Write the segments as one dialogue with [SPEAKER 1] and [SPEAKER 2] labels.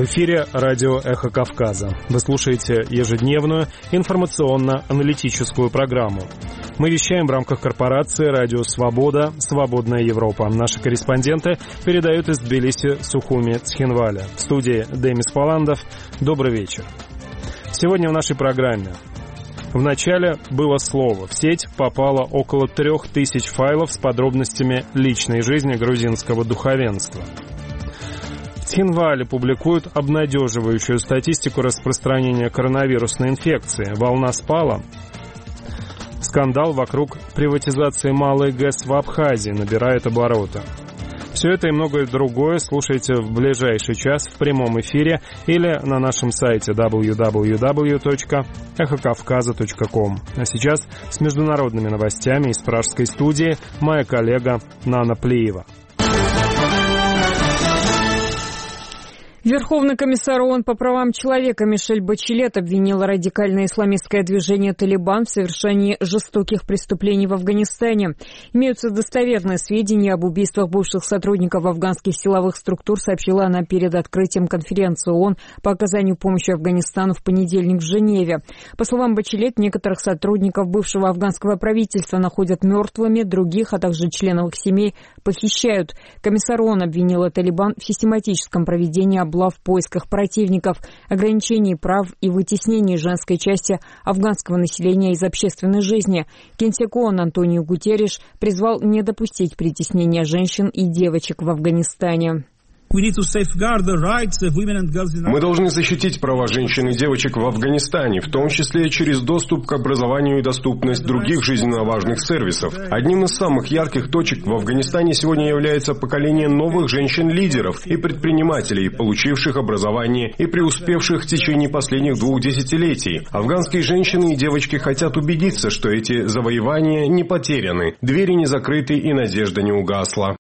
[SPEAKER 1] эфире радио «Эхо Кавказа». Вы слушаете ежедневную информационно-аналитическую программу. Мы вещаем в рамках корпорации «Радио Свобода. Свободная Европа». Наши корреспонденты передают из Тбилиси, Сухуми, Цхинваля. В студии Демис Паландов. Добрый вечер. Сегодня в нашей программе. В начале было слово. В сеть попало около 3000 файлов с подробностями личной жизни грузинского духовенства. В Цхинвале публикуют обнадеживающую статистику распространения коронавирусной инфекции. Волна спала. Скандал вокруг приватизации малой ГЭС в Абхазии набирает обороты. Все это и многое другое слушайте в ближайший час в прямом эфире или на нашем сайте www.эхокавказа.ком. А сейчас с международными новостями из пражской студии моя коллега Нана Плиева.
[SPEAKER 2] Верховный комиссар ООН по правам человека Мишель Бачелет обвинила радикальное исламистское движение «Талибан» в совершении жестоких преступлений в Афганистане. Имеются достоверные сведения об убийствах бывших сотрудников афганских силовых структур, сообщила она перед открытием конференции ООН по оказанию помощи Афганистану в понедельник в Женеве. По словам Бачелет, некоторых сотрудников бывшего афганского правительства находят мертвыми, других, а также членов их семей, похищают. Комиссар ООН обвинила «Талибан» в систематическом проведении облав в поисках противников, ограничении прав и вытеснении женской части афганского населения из общественной жизни. Генсек ООН Антонио Гутерриш призвал не допустить притеснения женщин и девочек в Афганистане.
[SPEAKER 3] Мы должны защитить права женщин и девочек в Афганистане, в том числе через доступ к образованию и доступность других жизненно важных сервисов. Одним из самых ярких точек в Афганистане сегодня является поколение новых женщин-лидеров и предпринимателей, получивших образование и преуспевших в течение последних 2 десятилетий. Афганские женщины и девочки хотят убедиться, что эти завоевания не потеряны, двери не закрыты и надежда не угасла.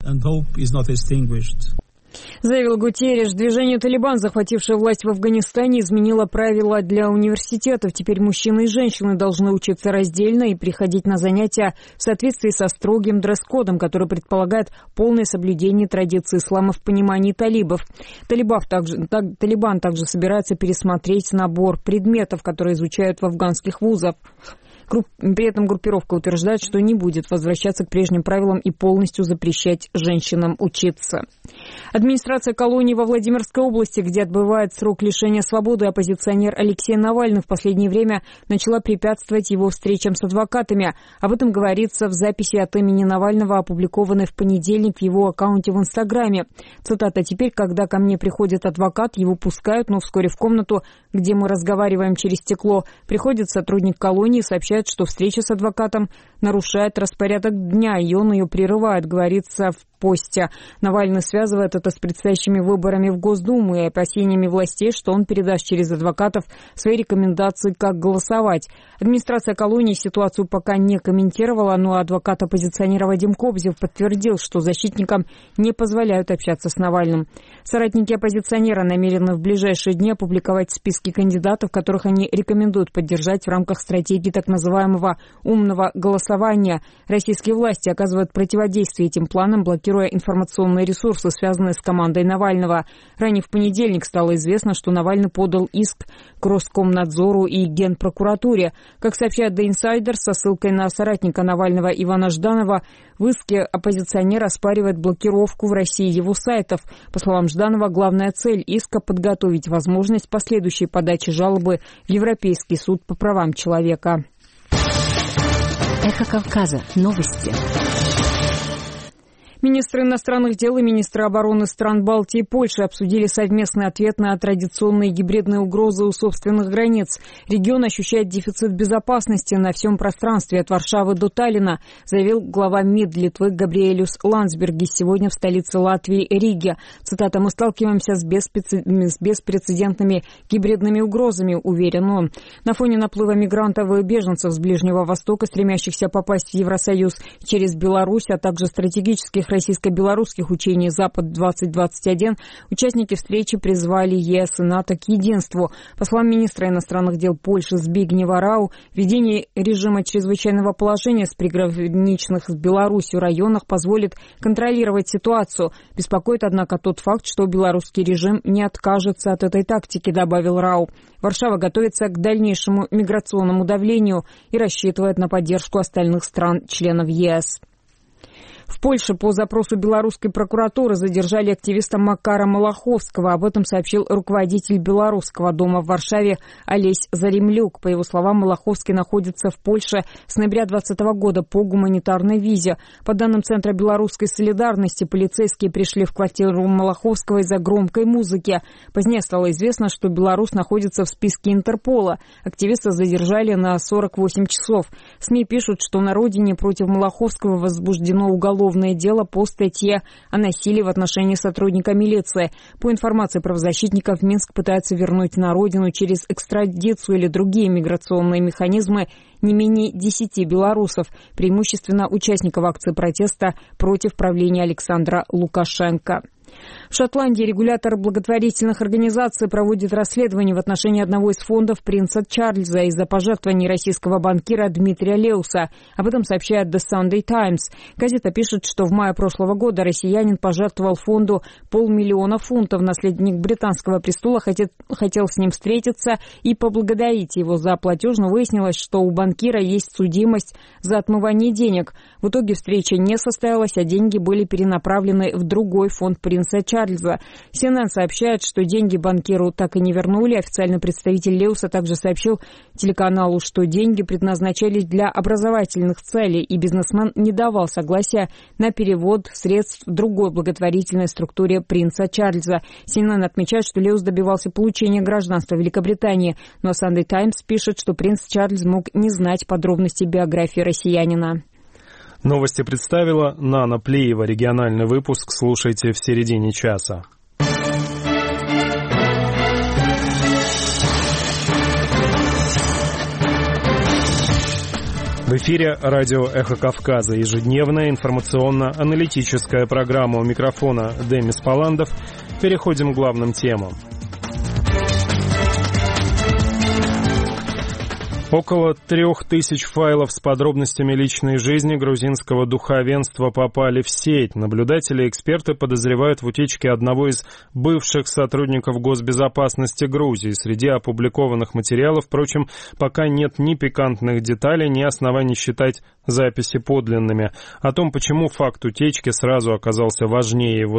[SPEAKER 2] Заявил Гутерриш. Движение «Талибан», захватившее власть в Афганистане, изменило правила для университетов. Теперь мужчины и женщины должны учиться раздельно и приходить на занятия в соответствии со строгим дресс-кодом, который предполагает полное соблюдение традиций ислама в понимании талибов. Талибан также собирается пересмотреть набор предметов, которые изучают в афганских вузах. При этом группировка утверждает, что не будет возвращаться к прежним правилам и полностью запрещать женщинам учиться. Администрация колонии во Владимирской области, где отбывает срок лишения свободы оппозиционер Алексей Навальный, в последнее время начала препятствовать его встречам с адвокатами. Об этом говорится в записи от имени Навального, опубликованной в понедельник в его аккаунте в Инстаграме. Цитата: «Теперь, когда ко мне приходит адвокат, его пускают, но вскоре в комнату, где мы разговариваем через стекло, приходит сотрудник колонии и сообщает, что встреча с адвокатом нарушает распорядок дня, и он ее прерывает», говорится в посте. Навальный связывает это с предстоящими выборами в Госдуму и опасениями властей, что он передаст через адвокатов свои рекомендации, как голосовать. Администрация колонии ситуацию пока не комментировала, но адвокат оппозиционера Вадим Кобзев подтвердил, что защитникам не позволяют общаться с Навальным. Соратники оппозиционера намерены в ближайшие дни опубликовать списки кандидатов, которых они рекомендуют поддержать в рамках стратегии так называемого «умного голосования». Российские власти оказывают противодействие этим планам, блокируя информационные ресурсы, связанные с командой Навального. Ранее в понедельник стало известно, что Навальный подал иск к Роскомнадзору и Генпрокуратуре. Как сообщает The Insider со ссылкой на соратника Навального Ивана Жданова, в иске оппозиционер оспаривает блокировку в России его сайтов. По словам Жданова, главная цель иска – подготовить возможность последующей подачи жалобы в Европейский суд по правам человека.
[SPEAKER 4] Эхо Кавказа. Новости.
[SPEAKER 2] Министры иностранных дел и министры обороны стран Балтии и Польши обсудили совместный ответ на традиционные гибридные угрозы у собственных границ. Регион ощущает дефицит безопасности на всем пространстве от Варшавы до Таллина, заявил глава МИД Литвы Габриэлюс Ландсбергис сегодня в столице Латвии Риге. Цитата: «Мы сталкиваемся с беспрецедентными гибридными угрозами», уверен он. На фоне наплыва мигрантов и беженцев с Ближнего Востока, стремящихся попасть в Евросоюз через Беларусь, а также стратегических недавних российско-белорусских учений «Запад-2021» участники встречи призвали ЕС и НАТО к единству. По словам министра иностранных дел Польши Збигнева Рау, введение режима чрезвычайного положения с приграничных с Беларусью районах позволит контролировать ситуацию. Беспокоит, однако, тот факт, что белорусский режим не откажется от этой тактики, добавил Рау. Варшава готовится к дальнейшему миграционному давлению и рассчитывает на поддержку остальных стран-членов ЕС. В Польше по запросу белорусской прокуратуры задержали активиста Макара Малаховского. Об этом сообщил руководитель Белорусского дома в Варшаве Олесь Заремлюк. По его словам, Малаховский находится в Польше с ноября 2020 года по гуманитарной визе. По данным Центра белорусской солидарности, полицейские пришли в квартиру Малаховского из-за громкой музыки. Позднее стало известно, что белорус находится в списке Интерпола. Активиста задержали на 48 часов. СМИ пишут, что на родине против Малаховского возбуждено уголовное дело по статье о насилии в отношении сотрудника милиции. По информации правозащитников, Минск пытается вернуть на родину через экстрадицию или другие миграционные механизмы не менее 10 белорусов, преимущественно участников акции протеста против правления Александра Лукашенко. В Шотландии регулятор благотворительных организаций проводит расследование в отношении одного из фондов принца Чарльза из-за пожертвований российского банкира Дмитрия Леуса. Об этом сообщает The Sunday Times. Газета пишет, что в мае прошлого года россиянин пожертвовал фонду $500 000 фунтов. Наследник британского престола хотел с ним встретиться и поблагодарить его за платеж, но выяснилось, что у банкира есть судимость за отмывание денег. В итоге встреча не состоялась, а деньги были перенаправлены в другой фонд принца Чарльза. CNN сообщает, что деньги банкиру так и не вернули. Официальный представитель Леуса также сообщил телеканалу, что деньги предназначались для образовательных целей, и бизнесмен не давал согласия на перевод средств в другой благотворительной структуре принца Чарльза. CNN отмечает, что Леус добивался получения гражданства Великобритании, но Sunday Times пишет, что принц Чарльз мог не знать подробностей биографии россиянина.
[SPEAKER 1] Новости представила Нана Плеева. Региональный выпуск слушайте в середине часа. В эфире радио «Эхо Кавказа». Ежедневная информационно-аналитическая программа. У микрофона Демис Паландов. Переходим к главным темам. Около 3000 файлов с подробностями личной жизни грузинского духовенства попали в сеть. Наблюдатели и эксперты подозревают в утечке одного из бывших сотрудников госбезопасности Грузии. Среди опубликованных материалов, впрочем, пока нет ни пикантных деталей, ни оснований считать записи подлинными. О том, почему факт утечки сразу оказался важнее ее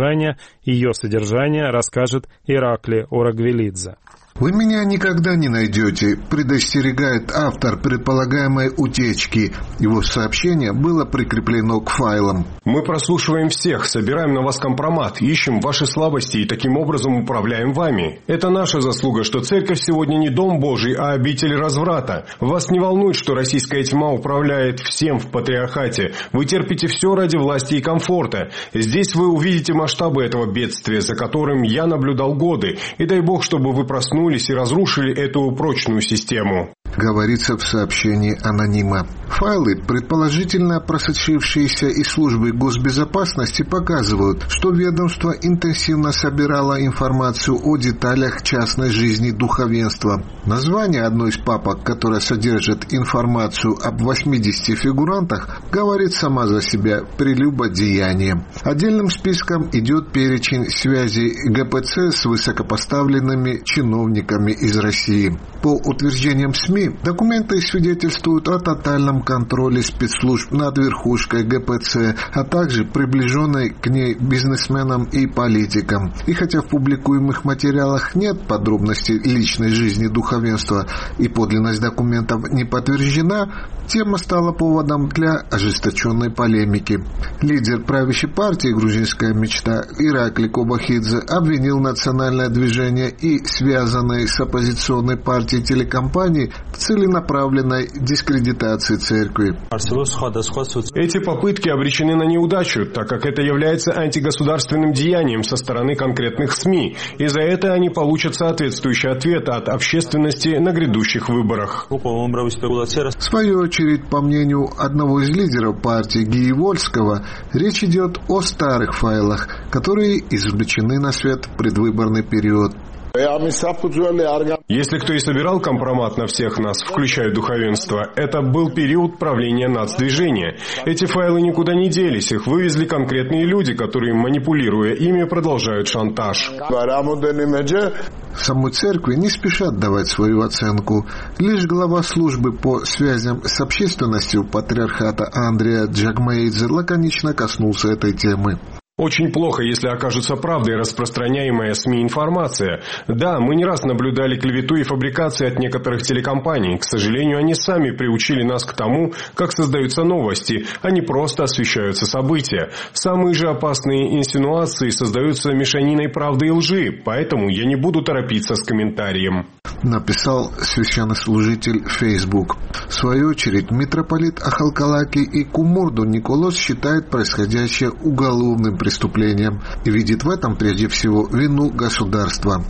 [SPEAKER 1] содержания, расскажет Иракли Орагвелидзе.
[SPEAKER 5] «Вы меня никогда не найдете», — предостерегает автор предполагаемой утечки. Его сообщение было прикреплено к файлам.
[SPEAKER 3] «Мы прослушиваем всех, собираем на вас компромат, ищем ваши слабости и таким образом управляем вами. Это наша заслуга, что церковь сегодня не дом Божий, а обитель разврата. Вас не волнует, что российская тьма управляет всем в патриархате. Вы терпите все ради власти и комфорта. Здесь вы увидите масштабы этого бедствия, за которым я наблюдал годы. И дай Бог, чтобы вы проснулись и разрушили эту прочную систему»,
[SPEAKER 5] — говорится в сообщении анонима. Файлы, предположительно просочившиеся из службы госбезопасности, показывают, что ведомство интенсивно собирало информацию о деталях частной жизни духовенства. Название одной из папок, которая содержит информацию об 80 фигурантах, говорит сама за себя: прелюбодеяние. Отдельным списком идет перечень связей ГПЦ с высокопоставленными чиновниками из России. По утверждениям СМИ, документы свидетельствуют о тотальном контроле спецслужб над верхушкой ГПЦ, а также приближенной к ней бизнесменам и политикам. И хотя в публикуемых материалах нет подробностей личной жизни духовенства и подлинность документов не подтверждена, тема стала поводом для ожесточенной полемики. Лидер правящей партии «Грузинская мечта» Иракли Кобахидзе обвинил национальное движение и связанные с оппозиционной партией телекомпании целенаправленной дискредитации церкви.
[SPEAKER 3] Эти попытки обречены на неудачу, так как это является антигосударственным деянием со стороны конкретных СМИ, и за это они получат соответствующий ответ от общественности на грядущих выборах.
[SPEAKER 5] В свою очередь, по мнению одного из лидеров партии Гии Вольского, речь идет о старых файлах, которые извлечены на свет в предвыборный период.
[SPEAKER 3] Если кто и собирал компромат на всех нас, включая духовенство, это был период правления нацдвижения. Эти файлы никуда не делись, их вывезли конкретные люди, которые, манипулируя ими, продолжают шантаж.
[SPEAKER 5] Самой церкви не спешат давать свою оценку. Лишь глава службы по связям с общественностью патриархата Андреа Джагмаидзе лаконично коснулся этой темы.
[SPEAKER 3] Очень плохо, если окажется правдой распространяемая СМИ информация. Да, мы не раз наблюдали клевету и фабрикации от некоторых телекомпаний. К сожалению, они сами приучили нас к тому, как создаются новости, а не просто освещаются события. Самые же опасные инсинуации создаются мешаниной правды и лжи, поэтому я не буду торопиться с комментарием.
[SPEAKER 5] Написал священнослужитель в Facebook. В свою очередь, митрополит Ахалкалаки и Кумурду Николос считает происходящее уголовным преступлением и видит в этом прежде всего вину государства.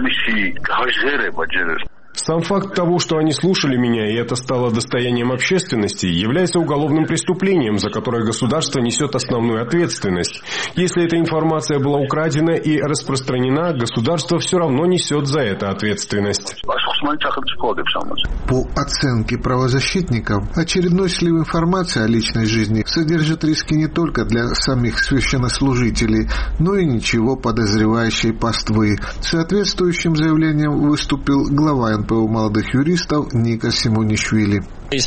[SPEAKER 3] Сам факт того, что они слушали меня, и это стало достоянием общественности, является уголовным преступлением, за которое государство несет основную ответственность. Если эта информация была украдена и распространена, государство все равно несет за это ответственность.
[SPEAKER 5] По оценке правозащитников, очередной слив информации о личной жизни содержит риски не только для самих священнослужителей, но и ничего подозревающей паствы. Соответствующим заявлением выступил глава НПО молодых юристов Ника Симонишвили.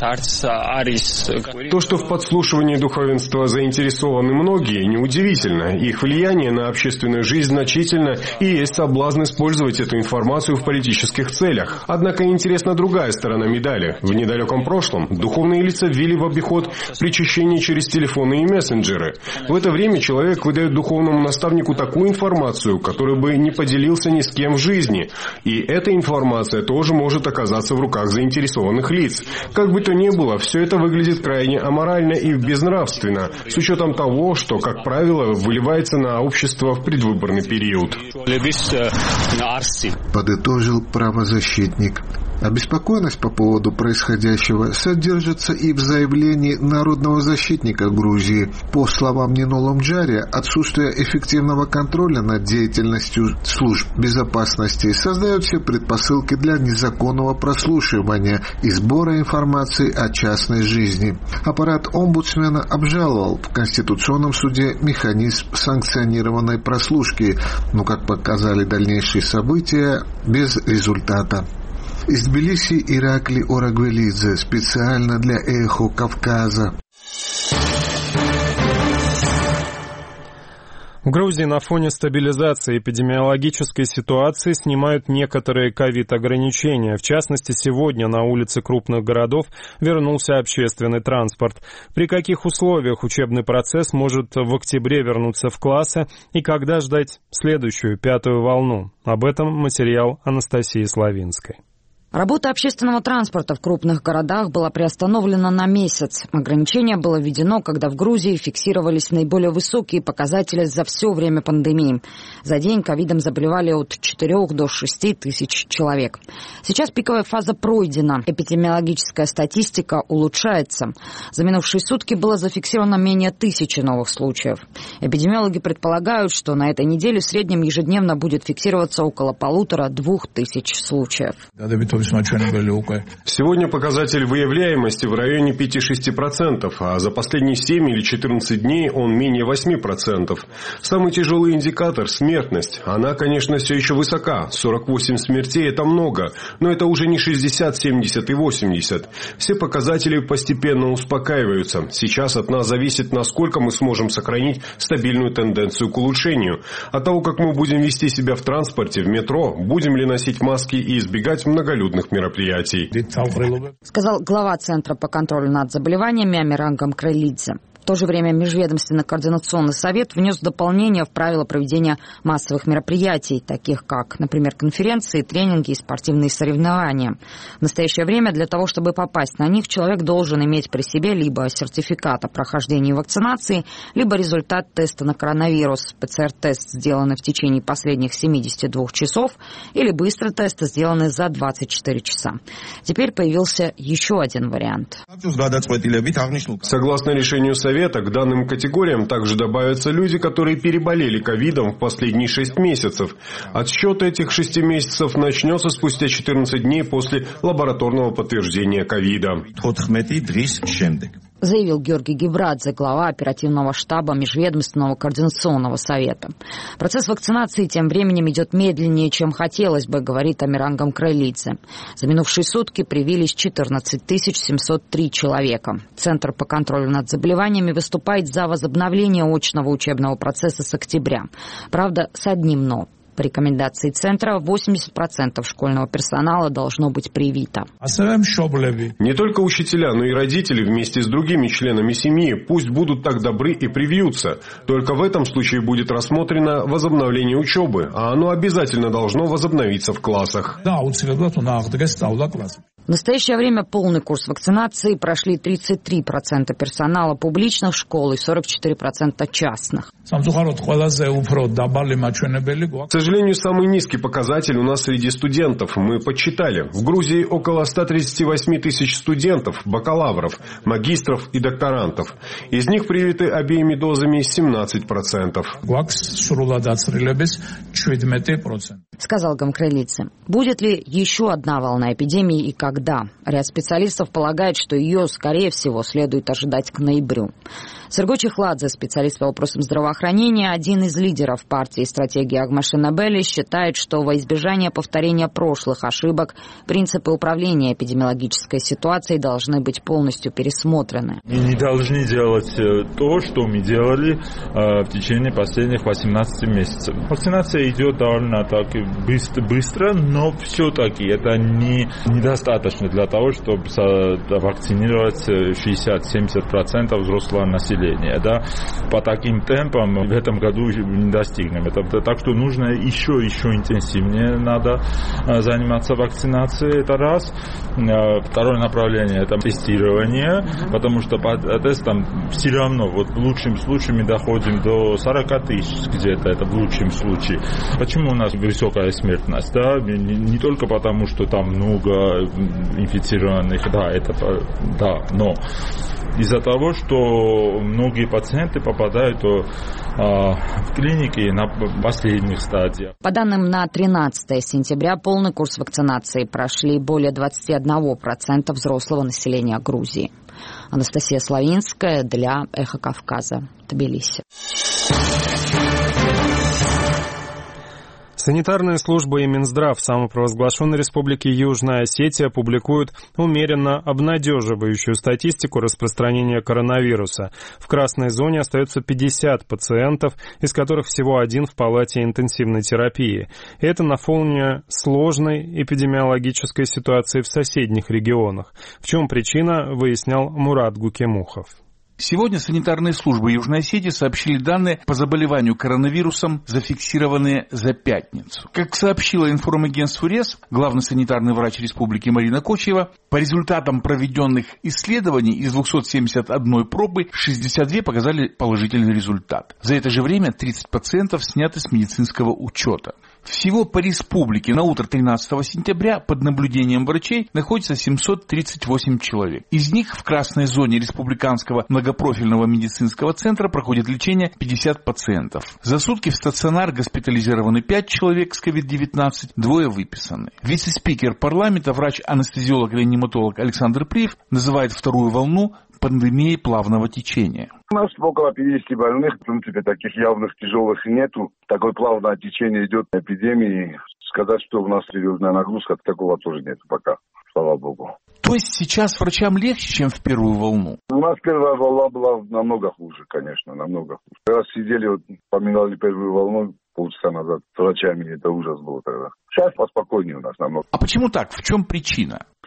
[SPEAKER 3] То, что в подслушивании духовенства заинтересованы многие, неудивительно. Их влияние на общественную жизнь значительно, и есть соблазн использовать эту информацию в политических целях. Однако интересна другая сторона медали. В недалеком прошлом духовные лица ввели в обиход причащение через телефоны и мессенджеры. В это время человек выдает духовному наставнику такую информацию, которую бы не поделился ни с кем в жизни. И эта информация тоже может оказаться в руках заинтересованных лиц. Как бы то ни было, все это выглядит крайне аморально и безнравственно, с учетом того, что, как правило, выливается на общество в предвыборный период.
[SPEAKER 5] Подытожил правозащитник. Обеспокоенность по поводу происходящего содержится и в заявлении народного защитника Грузии. По словам Нино Ломджари, отсутствие эффективного контроля над деятельностью служб безопасности создает все предпосылки для незаконного прослушивания и сбора информации о частной жизни. Аппарат омбудсмена обжаловал в Конституционном суде механизм санкционированной прослушки, но, как показали дальнейшие события, без результата. Из Тбилиси Иракли Орагвелидзе специально для «Эхо Кавказа».
[SPEAKER 1] В Грузии на фоне стабилизации эпидемиологической ситуации снимают некоторые ковид-ограничения. В частности, сегодня на улицы крупных городов вернулся общественный транспорт. При каких условиях учебный процесс может в октябре вернуться в классы и когда ждать следующую, 5-ю волну? Об этом материал Анастасии Славинской.
[SPEAKER 6] Работа общественного транспорта в крупных городах была приостановлена на месяц. Ограничение было введено, когда в Грузии фиксировались наиболее высокие показатели за все время пандемии. За день ковидом заболевали от 4 до 6 тысяч человек. Сейчас пиковая фаза пройдена. Эпидемиологическая статистика улучшается. За минувшие сутки было зафиксировано менее 1000 новых случаев. Эпидемиологи предполагают, что на этой неделе в среднем ежедневно будет фиксироваться около 1500-2000 случаев.
[SPEAKER 3] Сегодня показатель выявляемости в районе 5-6%, а за последние 7 или 14 дней он менее 8%. Самый тяжелый индикатор – смертность. Она, конечно, все еще высока. 48 смертей – это много, но это уже не 60, 70 и 80. Все показатели постепенно успокаиваются. Сейчас от нас зависит, насколько мы сможем сохранить стабильную тенденцию к улучшению. От того, как мы будем вести себя в транспорте, в метро, будем ли носить маски и избегать многолюдных мероприятий.
[SPEAKER 6] Сказал глава Центра по контролю над заболеваниями Амиран Гамкрелидзе. В то же время Межведомственный координационный совет внес дополнение в правила проведения массовых мероприятий, таких как, например, конференции, тренинги и спортивные соревнования. В настоящее время для того, чтобы попасть на них, человек должен иметь при себе либо сертификат о прохождении вакцинации, либо результат теста на коронавирус, ПЦР-тест, сделанный в течение последних 72 часов, или быстрый тест, сделанный за 24 часа. Теперь появился еще один вариант.
[SPEAKER 3] Согласно решению Совета, к данным категориям также добавятся люди, которые переболели ковидом в последние 6 месяцев. Отсчет этих 6 месяцев начнется спустя 14 дней после лабораторного подтверждения ковида.
[SPEAKER 6] Заявил Георгий Гибрадзе, глава оперативного штаба Межведомственного координационного совета. Процесс вакцинации тем временем идет медленнее, чем хотелось бы, говорит Амиран Гамкралидзе. За минувшие сутки привились 14 703 человека. Центр по контролю над заболеваниями выступает за возобновление очного учебного процесса с октября. Правда, с одним «но». По рекомендации Центра 80% школьного персонала должно быть привито.
[SPEAKER 3] Не только учителя, но и родители вместе с другими членами семьи пусть будут так добры и привьются. Только в этом случае будет рассмотрено возобновление учебы, а оно обязательно должно возобновиться в классах.
[SPEAKER 6] В настоящее время полный курс вакцинации прошли 33% персонала публичных школ и 44% частных.
[SPEAKER 3] К сожалению, самый низкий показатель у нас среди студентов. Мы подсчитали. В Грузии около 138 тысяч студентов, бакалавров, магистров и докторантов. Из них привиты обеими дозами 17%.
[SPEAKER 6] Сказал Гамкралидзе. Будет ли еще одна волна эпидемии и когда? Ряд специалистов полагает, что ее, скорее всего, следует ожидать к ноябрю. Сергой Чехладзе, специалист по вопросам здравоохранения, один из лидеров партии «Стратегия Агмашинабели», считает, что во избежание повторения прошлых ошибок принципы управления эпидемиологической ситуацией должны быть полностью пересмотрены.
[SPEAKER 7] Мы не должны делать то, что мы делали в течение последних 18 месяцев. Вакцинация идет довольно так быстро, но все-таки это недостаточно для того, чтобы вакцинировать 60-70% взрослого населения. Да? По таким темпам в этом году не достигнем. Так что нужно еще интенсивнее надо заниматься вакцинацией. Это раз. Второе направление – это тестирование, потому что по тестам все равно вот в лучшем случае мы доходим до 40 тысяч где-то, это в лучшем случае. Почему у нас высокая смертность? Да? Не только потому, что там много инфицированных, но из-за того, что многие пациенты попадают в клиники на последних стадиях.
[SPEAKER 6] По данным на 13 сентября полный курс вакцинации прошли более 21% взрослого населения Грузии. Анастасия Славинская для «Эхо Кавказа», Тбилиси.
[SPEAKER 1] Санитарные службы и Минздрав самопровозглашенной Республики Южная Осетия публикуют умеренно обнадеживающую статистику распространения коронавируса. В красной зоне остается 50 пациентов, из которых всего один в палате интенсивной терапии. Это на фоне сложной эпидемиологической ситуации в соседних регионах. В чем причина, выяснял Мурат Гукемухов.
[SPEAKER 8] Сегодня санитарные службы Южной Осетии сообщили данные по заболеванию коронавирусом, зафиксированные за пятницу. Как сообщила информагентству РЕС, главный санитарный врач республики Марина Кочева, по результатам проведенных исследований из 271 пробы 62 показали положительный результат. За это же время 30 пациентов сняты с медицинского учета. Всего по республике на утро 13 сентября под наблюдением врачей находится 738 человек. Из них в красной зоне республиканского многопрофильного медицинского центра проходит лечение 50 пациентов. За сутки в стационар госпитализированы 5 человек с COVID-19, 2 выписаны. Вице-спикер парламента, врач-анестезиолог-реаниматолог Александр Приев называет вторую волну пандемией плавного течения.
[SPEAKER 9] У нас около 50 больных, в принципе, таких явных тяжелых нету. Такое плавное течение идет эпидемии. Сказать, что у нас серьезная нагрузка, такого тоже нет пока, слава богу.
[SPEAKER 8] То есть сейчас врачам легче, чем в первую волну?
[SPEAKER 9] У нас первая волна была намного хуже, конечно, намного хуже. Раз сидели, поминали первую волну полчаса назад с врачами, это ужас был тогда. Сейчас поспокойнее у нас намного.
[SPEAKER 8] А почему так? В чем причина?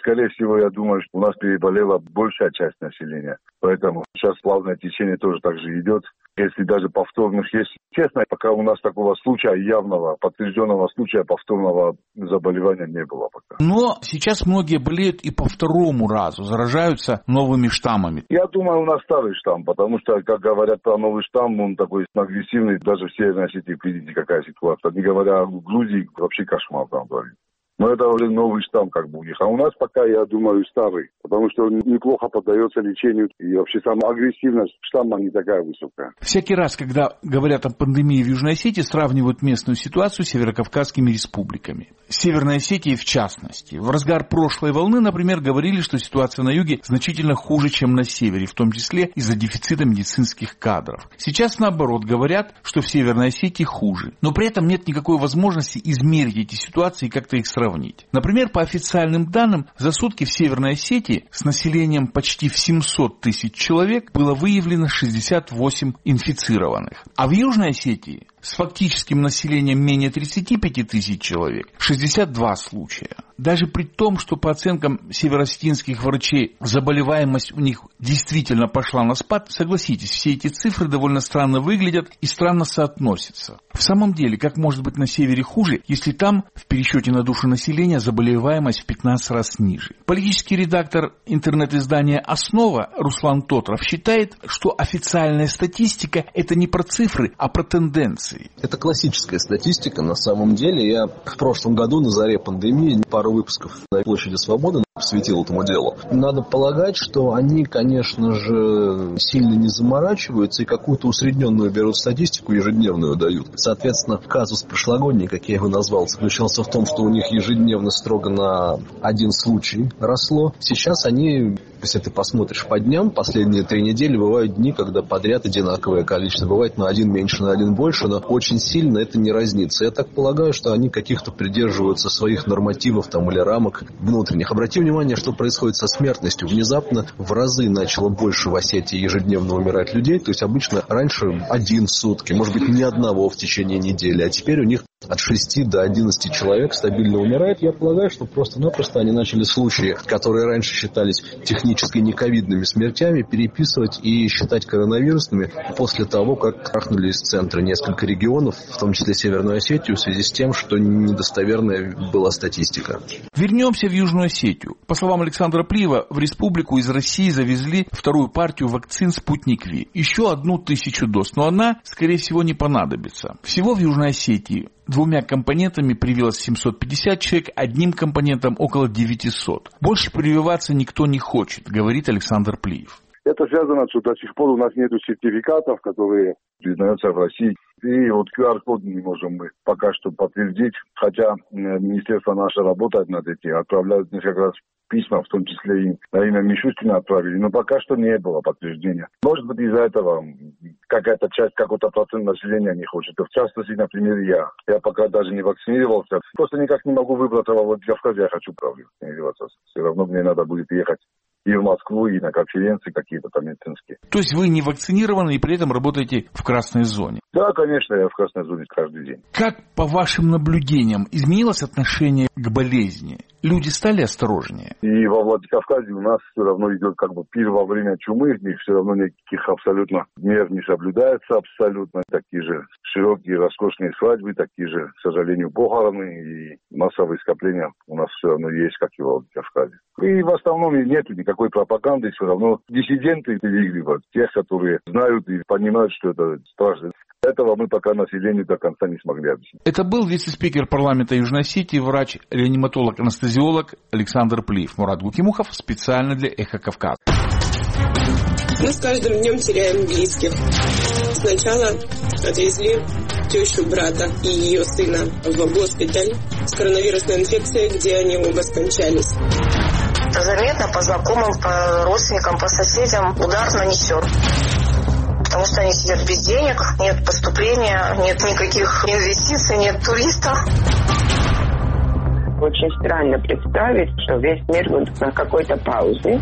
[SPEAKER 9] скорее всего, я думаю, что у нас переболела большая часть населения. Поэтому сейчас плавное течение тоже так же идет. Если даже повторных есть. Честно, пока у нас такого случая явного, подтвержденного случая повторного заболевания не было пока.
[SPEAKER 8] Но сейчас многие болеют и по второму разу, заражаются новыми штаммами.
[SPEAKER 9] Я думаю, у нас старый штамм, потому что, как говорят про новый штамм, он такой агрессивный. Даже в Северной Осетии, видите, какая ситуация. Не говоря о Грузии, вообще кошмар там творится. Но это уже новый штамм как бы у них. А у нас пока, я думаю, старый. Потому что он неплохо поддается лечению. И вообще сама агрессивность штамма не такая высокая.
[SPEAKER 8] Всякий раз, когда говорят о пандемии в Южной Осетии, сравнивают местную ситуацию с северокавказскими республиками. Северной Осетии в частности. В разгар прошлой волны, например, говорили, что ситуация на юге значительно хуже, чем на севере, в том числе из-за дефицита медицинских кадров. Сейчас, наоборот, говорят, что в Северной Осетии хуже. Но при этом нет никакой возможности измерить эти ситуации и как-то их сравнить. Например, по официальным данным, за сутки в Северной Осетии с населением почти в 700 тысяч человек было выявлено 68 инфицированных. А в Южной Осетии с фактическим населением менее 35 тысяч человек 62 случая. Даже при том, что по оценкам североосетинских врачей заболеваемость у них действительно пошла на спад, согласитесь, все эти цифры довольно странно выглядят и странно соотносятся. В самом деле, как может быть на севере хуже, если там в пересчете на душу населения заболеваемость в 15 раз ниже? Политический редактор интернет-издания «Основа» Руслан Тотров считает, что официальная статистика – это не про цифры, а про тенденции.
[SPEAKER 10] Это классическая статистика на самом деле. Я в прошлом году на заре пандемии пару выпусков на площади Свободы посвятил этому делу. Надо полагать, что они, конечно же, сильно не заморачиваются и какую-то усредненную берут статистику, ежедневную дают. Соответственно, казус прошлогодний, как я его назвал, заключался в том, что у них ежедневно строго на один случай росло. Сейчас они, если ты посмотришь по дням, последние 3 недели бывают дни, когда подряд одинаковое количество. Бывает на один меньше, на один больше, но очень сильно это не разнится. Я так полагаю, что они каких-то придерживаются своих нормативов там, или рамок внутренних. Обрати внимание, что происходит со смертностью. Внезапно в разы начало больше в Осетии ежедневно умирать людей. То есть обычно раньше 1 в сутки, может быть, ни одного в течение недели. А теперь у них от 6 до 11 человек стабильно умирает. Я полагаю, что просто-напросто они начали случаи, которые раньше считались технически нековидными смертями, переписывать и считать коронавирусными после того, как крахнули из центра несколько регионов, в том числе Северную Осетию, в связи с тем, что недостоверная была статистика.
[SPEAKER 8] Вернемся в Южную Осетию. По словам Александра Плиева, в республику из России завезли вторую партию вакцин «Спутник Ви». Еще 1000 доз, но она, скорее всего, не понадобится. Всего в Южной Осетии 2 компонентами привилось 750 человек, одним компонентом около 900. Больше прививаться никто не хочет, говорит Александр Плиев.
[SPEAKER 9] Это связано, что до сих пор у нас нет сертификатов, которые признаются в России. И вот QR-код не можем мы пока что подтвердить, хотя министерство наше работает над этим, отправляют несколько раз письма, в том числе и на имя Мишустина отправили, но пока что не было подтверждения. Может быть, из-за этого какая-то часть, какой-то процент населения не хочет. В частности, например, я. Я пока даже не вакцинировался. Просто никак не могу выбраться во Владикавказе, я хочу вакцинироваться. Все равно мне надо будет ехать и в Москву, и на конференции какие-то там медицинские.
[SPEAKER 8] То есть вы не вакцинированы и при этом работаете в красной зоне?
[SPEAKER 9] Да, конечно, я в красной зоне каждый день.
[SPEAKER 8] Как, по вашим наблюдениям, изменилось отношение к болезни? Люди стали осторожнее?
[SPEAKER 9] И во Владикавказе у нас все равно идет как бы пир во время чумы, и все равно никаких абсолютно мер не соблюдается абсолютно. Такие же широкие, роскошные свадьбы, такие же, к сожалению, похороны и массовые скопления у нас все равно есть, как и во Владикавказе. И в основном нету никакой пропаганды, все равно диссиденты переигрывают, тех, которые знают и понимают, что это страшно. Этого мы пока населению до конца не смогли объяснить.
[SPEAKER 8] Это был вице-спикер парламента Южной Осетии, врач-реаниматолог-анестезиолог Александр Плиев. Мурат Гукимухов специально для «Эхо Кавказа».
[SPEAKER 11] Мы с каждым днем теряем близких. Сначала отвезли тещу брата и ее сына в госпиталь с коронавирусной инфекцией, где они оба скончались.
[SPEAKER 12] Заметно по знакомым, по родственникам, по соседям удар нанесен. Потому что они сидят без денег, нет поступления, нет никаких инвестиций, нет туристов.
[SPEAKER 13] Очень странно представить, что весь мир будет на какой-то паузе.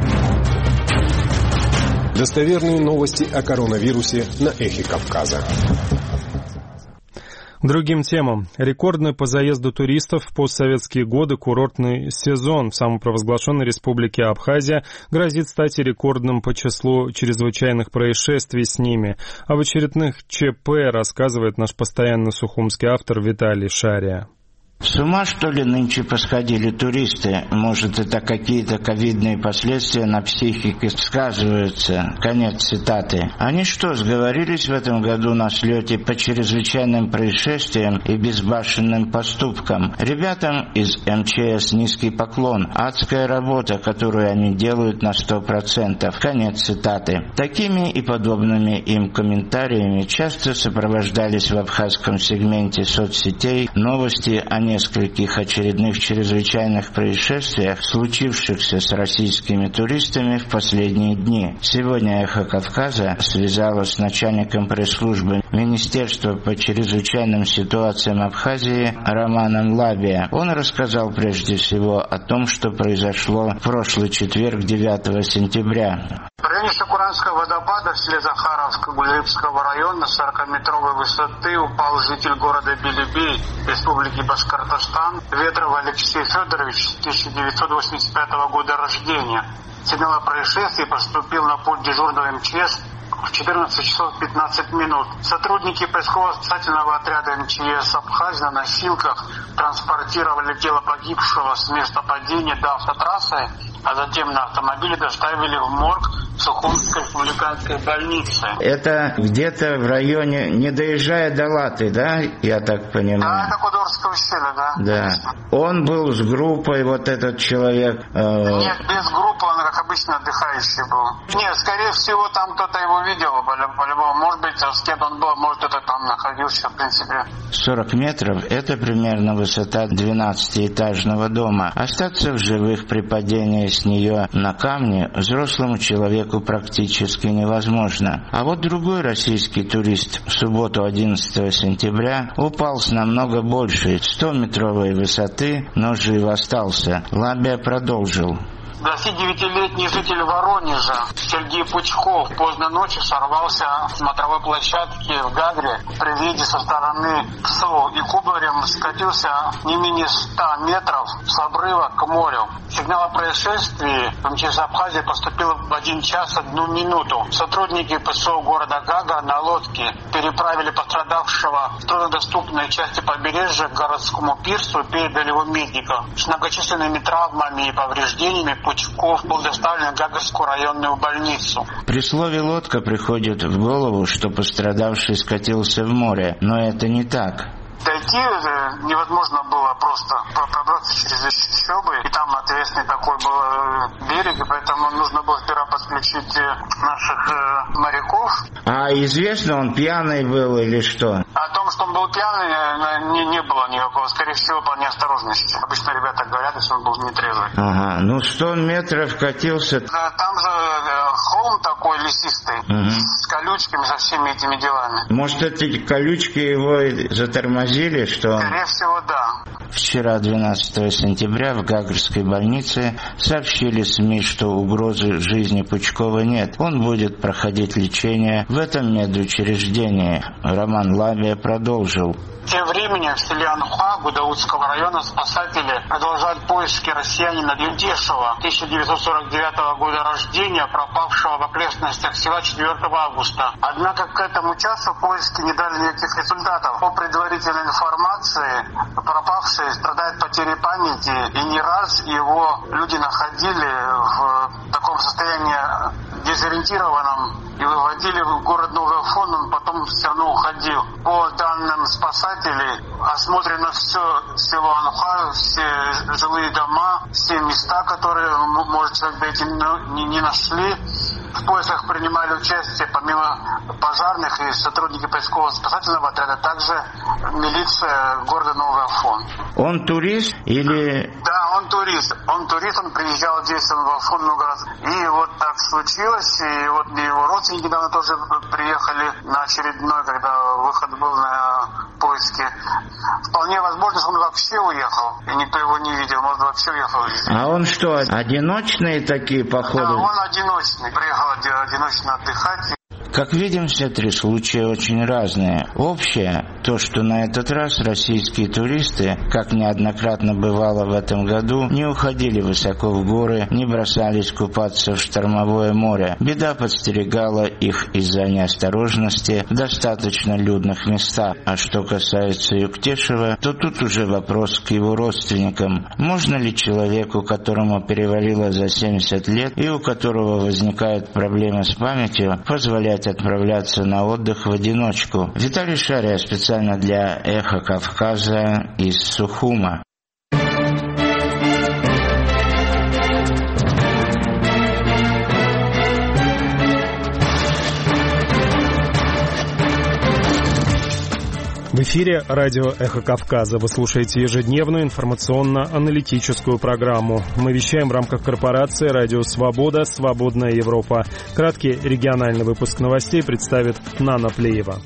[SPEAKER 14] Достоверные новости о коронавирусе на Эхе Кавказа.
[SPEAKER 1] Другим темам. Рекордный по заезду туристов в постсоветские годы курортный сезон в самопровозглашенной республике Абхазия грозит стать рекордным по числу чрезвычайных происшествий с ними. Об очередных ЧП рассказывает наш постоянный сухумский автор Виталий Шария.
[SPEAKER 14] С ума, что ли, нынче посходили туристы? Может, это какие-то ковидные последствия на психике сказываются? Конец цитаты. Они что, сговорились в этом году на слете по чрезвычайным происшествиям и безбашенным поступкам? Ребятам из МЧС низкий поклон. Адская работа, которую они делают на 100%. Конец цитаты. Такими и подобными им комментариями часто сопровождались в абхазском сегменте соцсетей новости о нескольких очередных чрезвычайных происшествиях, случившихся с российскими туристами в последние дни. Сегодня «Эхо Кавказа» связалась с начальником пресс-службы Министерства по чрезвычайным ситуациям Абхазии Романом Лабия. Он рассказал прежде всего о том, что произошло в прошлый четверг, 9 сентября.
[SPEAKER 15] В районе Шакуранского водопада в селе Захаровска Гульрипского района 40-метровой высоты упал житель города Белебей, Республики Башкортостан, Ветров Алексей Федорович, 1985 года рождения. Сигнал о происшествии поступил на пульт дежурного МЧС в 14 часов 15 минут. Сотрудники поисково-спасательного отряда МЧС Абхазии на носилках транспортировали тело погибшего с места падения до автотрассы, а затем на автомобиле доставили в морг Сухумской республиканской больницы.
[SPEAKER 14] Это где-то в районе, не доезжая до Латы, да, я так понимаю?
[SPEAKER 15] Да, это Кудорское ущелье, да.
[SPEAKER 14] Да. Он был с группой, вот этот человек?
[SPEAKER 15] Нет, без группы, он как обычно отдыхающий был. Нет, скорее всего, там кто-то его видел, по-любому. Может быть, с кем он был, может, кто-то там находился, в принципе.
[SPEAKER 14] 40 метров – это примерно высота 12-этажного дома. Остаться в живых при падении с нее на камни взрослому человеку практически невозможно. А вот другой российский турист в субботу 11 сентября упал с намного большей 100-метровой высоты, но жив остался. Лабия продолжил.
[SPEAKER 15] 29-летний житель Воронежа Сергей Пучков поздно ночью сорвался с смотровой площадки в Гагре при виде со стороны ПСО и кубарем скатился не менее 100 метров с обрыва к морю. Сигнал о происшествии в МЧС Абхазии поступил в 1 час 1 минуту. Сотрудники ПСО города Гагра на лодке переправили пострадавшего в труднодоступной части побережья к городскому пирсу и передали его медикам. С многочисленными травмами и повреждениями Пучков был доставлен в Гагарскую районную больницу.
[SPEAKER 14] При слове «лодка» приходит в голову, что пострадавший скатился в море, но это не так.
[SPEAKER 15] Дойти невозможно было просто пробраться через чащобы, и там ответственный такой был берег, и поэтому нужно было сперва подключить наших моряков.
[SPEAKER 14] А известно, он пьяный был или что?
[SPEAKER 15] О том, что он был пьяный, не было никакого, скорее всего, по неосторожности. Обычно ребята говорят, если он был нетрезвый.
[SPEAKER 14] Ага, ну 100 метров катился.
[SPEAKER 15] Там же холм такой лесистый, с колючками, со всеми этими делами.
[SPEAKER 14] Может, эти колючки его затормозили, что...
[SPEAKER 15] Скорее всего, да.
[SPEAKER 14] Вчера, 12 сентября, в Гагарской больнице сообщили СМИ, что угрозы жизни Пучкова нет. Он будет проходить лечение в этом медучреждении. Роман Лабия продолжил.
[SPEAKER 15] Тем временем в селе Анхуа Гудаутского района спасатели продолжают поиски россиянина Юдешева, 1949 года рождения, пропавшего в окрестностях села 4 августа. Однако к этому часу поиски не дали никаких результатов. По предварительной информации, пропавший страдает потерей памяти, и не раз его люди находили в таком состоянии дезориентированном и выводили в город Новый Афон, он потом все равно уходил. По данным спасателей, осмотрено все село Анхуа, все жилые дома, все места, которые, может, человек дойти, не нашли. В поисках принимали участие, помимо пожарных и сотрудники поисково-спасательного отряда, также милиция города Новый Афон.
[SPEAKER 14] Он турист или...
[SPEAKER 15] Да, он турист. Он приезжал здесь, в Афон много раз. И вот так случилось, и вот его родственники недавно тоже приехали на очередной, когда выход был на поиски. Вполне возможно, что он вообще уехал, и никто его не видел, может, вообще уехал.
[SPEAKER 14] А он что, одиночные такие походы?
[SPEAKER 15] Да, он одиночный, приехал одиночно отдыхать.
[SPEAKER 14] Как видим, все три случая очень разные. Общее – то, что на этот раз российские туристы, как неоднократно бывало в этом году, не уходили высоко в горы, не бросались купаться в штормовое море. Беда подстерегала их из-за неосторожности в достаточно людных местах. А что касается Юктешева, то тут уже вопрос к его родственникам. Можно ли человеку, которому перевалило за 70 лет и у которого возникают проблемы с памятью, позволять отправляться на отдых в одиночку? Виталий Шария специально для «Эхо Кавказа» из Сухума.
[SPEAKER 1] В эфире радио «Эхо Кавказа». Вы слушаете ежедневную информационно-аналитическую программу. Мы вещаем в рамках корпорации «Радио Свобода. Свободная Европа». Краткий региональный выпуск новостей представит Нана Плеева.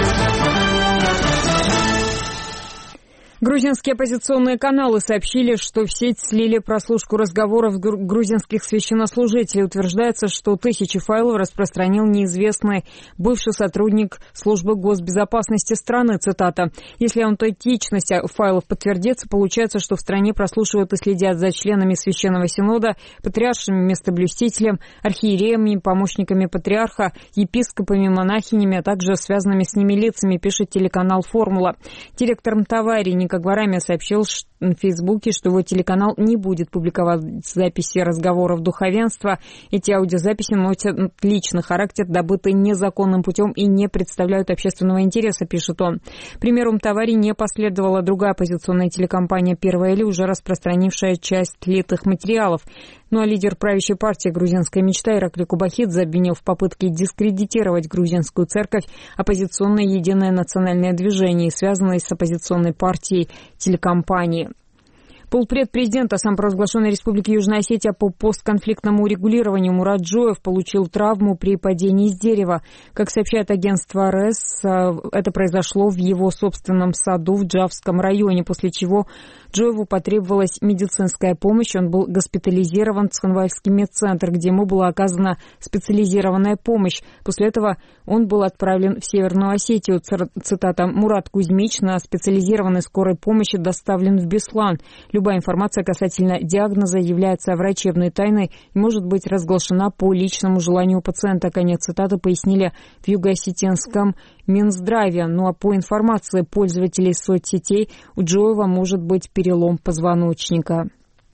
[SPEAKER 2] Грузинские оппозиционные каналы сообщили, что в сеть слили прослушку разговоров грузинских священнослужителей. Утверждается, что тысячи файлов распространил неизвестный бывший сотрудник службы госбезопасности страны. Цитата. «Если аутентичность файлов подтвердится, получается, что в стране прослушивают и следят за членами Священного Синода, патриаршими местоблюстителем, архиереями, помощниками патриарха, епископами, монахинями, а также связанными с ними лицами», пишет телеканал «Формула». Директор Мтавари Гварами сообщил в Фейсбуке, что его телеканал не будет публиковать записи разговоров духовенства. Эти аудиозаписи носят личный характер, добытые незаконным путем и не представляют общественного интереса, пишет он. Примеру Мтавари не последовала другая оппозиционная телекомпания «Первая Ли», уже распространившая часть слитых материалов. Ну а лидер правящей партии «Грузинская мечта» Иракли Кубахидзе обвинил в попытке дискредитировать грузинскую церковь оппозиционное единое национальное движение, связанное с оппозиционной партией телекомпании. Полпред президента самопровозглашенной Республики Южная Осетия по постконфликтному урегулированию Мурат Джоев получил травму при падении с дерева. Как сообщает агентство РС, это произошло в его собственном саду в Джавском районе, после чего Джоеву потребовалась медицинская помощь. Он был госпитализирован в Цхинвальский медцентр, где ему была оказана специализированная помощь. После этого он был отправлен в Северную Осетию. Цитата. «Мурат Кузьмич на специализированной скорой помощи доставлен в Беслан. Любая информация касательно диагноза является врачебной тайной и может быть разглашена по личному желанию пациента». Конец цитаты пояснили в Юго-Осетинском Минздраве. Ну а по информации пользователей соцсетей у Джоева может быть перелом позвоночника.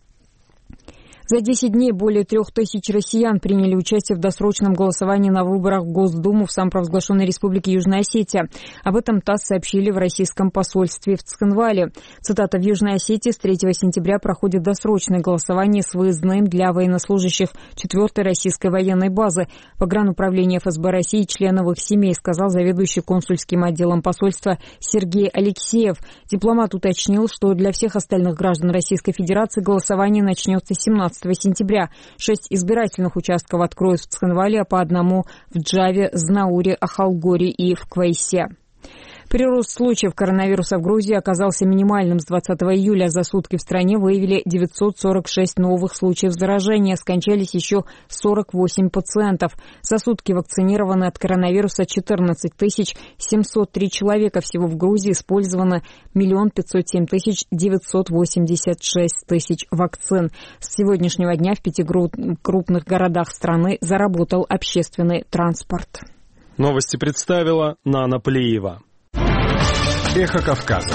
[SPEAKER 2] За 10 дней более 3000 россиян приняли участие в досрочном голосовании на выборах в Госдуму в самопровозглашенной Республике Южная Осетия. Об этом ТАСС сообщили в российском посольстве в Цхинвале. Цитата. «В Южной Осетии с 3 сентября проходит досрочное голосование с выездным для военнослужащих 4-й российской военной базы. Погрануправление ФСБ России и членов их семей», сказал заведующий консульским отделом посольства Сергей Алексеев. Дипломат уточнил, что для всех остальных граждан Российской Федерации голосование начнется 17 сентября. 6 избирательных участков откроют в Цхинвале, а по одному в Джаве, Знауре, Ахалгоре и в Квайсе. Прирост случаев коронавируса в Грузии оказался минимальным. С 20 июля за сутки в стране выявили 946 новых случаев заражения. Скончались еще 48 пациентов. За сутки вакцинированы от коронавируса 14 703 человека. Всего в Грузии использовано 1 507 986 вакцин. С сегодняшнего дня в 5 крупных городах страны заработал общественный транспорт.
[SPEAKER 1] Новости представила Нана Плеева.
[SPEAKER 16] Эхо Кавказа.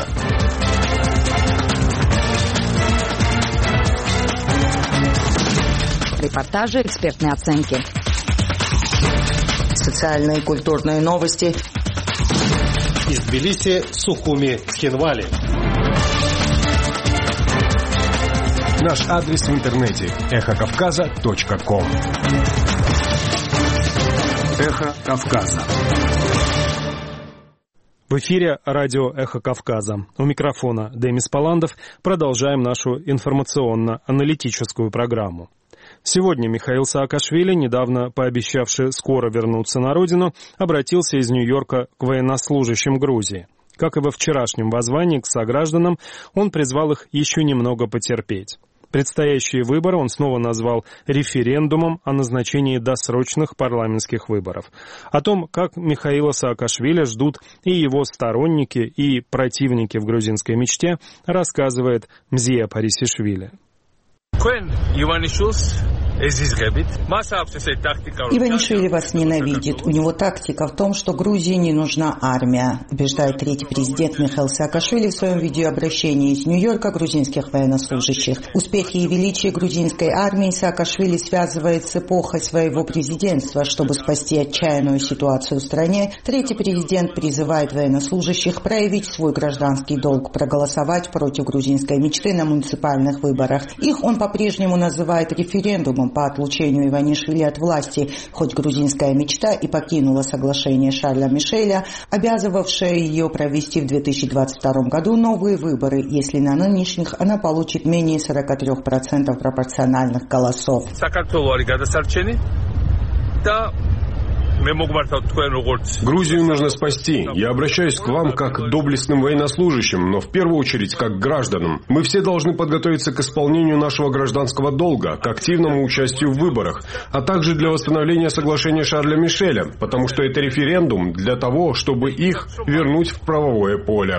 [SPEAKER 6] Репортажи, экспертные оценки.
[SPEAKER 17] Социальные и культурные новости.
[SPEAKER 16] Из Тбилиси, Сухуми, Цхинвали. Наш адрес в интернете эхокавказа.ком. Эхо Кавказа.
[SPEAKER 1] В эфире радио «Эхо Кавказа». У микрофона Демис Паландов. Продолжаем нашу информационно-аналитическую программу. Сегодня Михаил Саакашвили, недавно пообещавший скоро вернуться на родину, обратился из Нью-Йорка к военнослужащим Грузии. Как и во вчерашнем воззвании к согражданам, он призвал их еще немного потерпеть. Предстоящие выборы он снова назвал референдумом о назначении досрочных парламентских выборов. О том, как Михаила Саакашвили ждут и его сторонники, и противники в грузинской мечте, рассказывает Мзия Парисишвили.
[SPEAKER 18] Иванишвили вас ненавидит. У него тактика в том, что Грузии не нужна армия, убеждает третий президент Михаил Саакашвили в своем видеообращении из Нью-Йорка грузинских военнослужащих. Успехи и величие грузинской армии Саакашвили связывает с эпохой своего президентства. Чтобы спасти отчаянную ситуацию в стране, третий президент призывает военнослужащих проявить свой гражданский долг, проголосовать против грузинской мечты на муниципальных выборах. Их он по-прежнему называет референдумом по отлучению Иванишвили от власти, хоть грузинская мечта и покинула соглашение Шарля Мишеля, обязывавшее ее провести в 2022 году новые выборы, если на нынешних она получит менее 43% пропорциональных голосов.
[SPEAKER 3] Грузию нужно спасти. Я обращаюсь к вам как к доблестным военнослужащим, но в первую очередь как к гражданам. Мы все должны подготовиться к исполнению нашего гражданского долга, к активному участию в выборах, а также для восстановления соглашения Шарля Мишеля, потому что это референдум для того, чтобы их вернуть в правовое поле.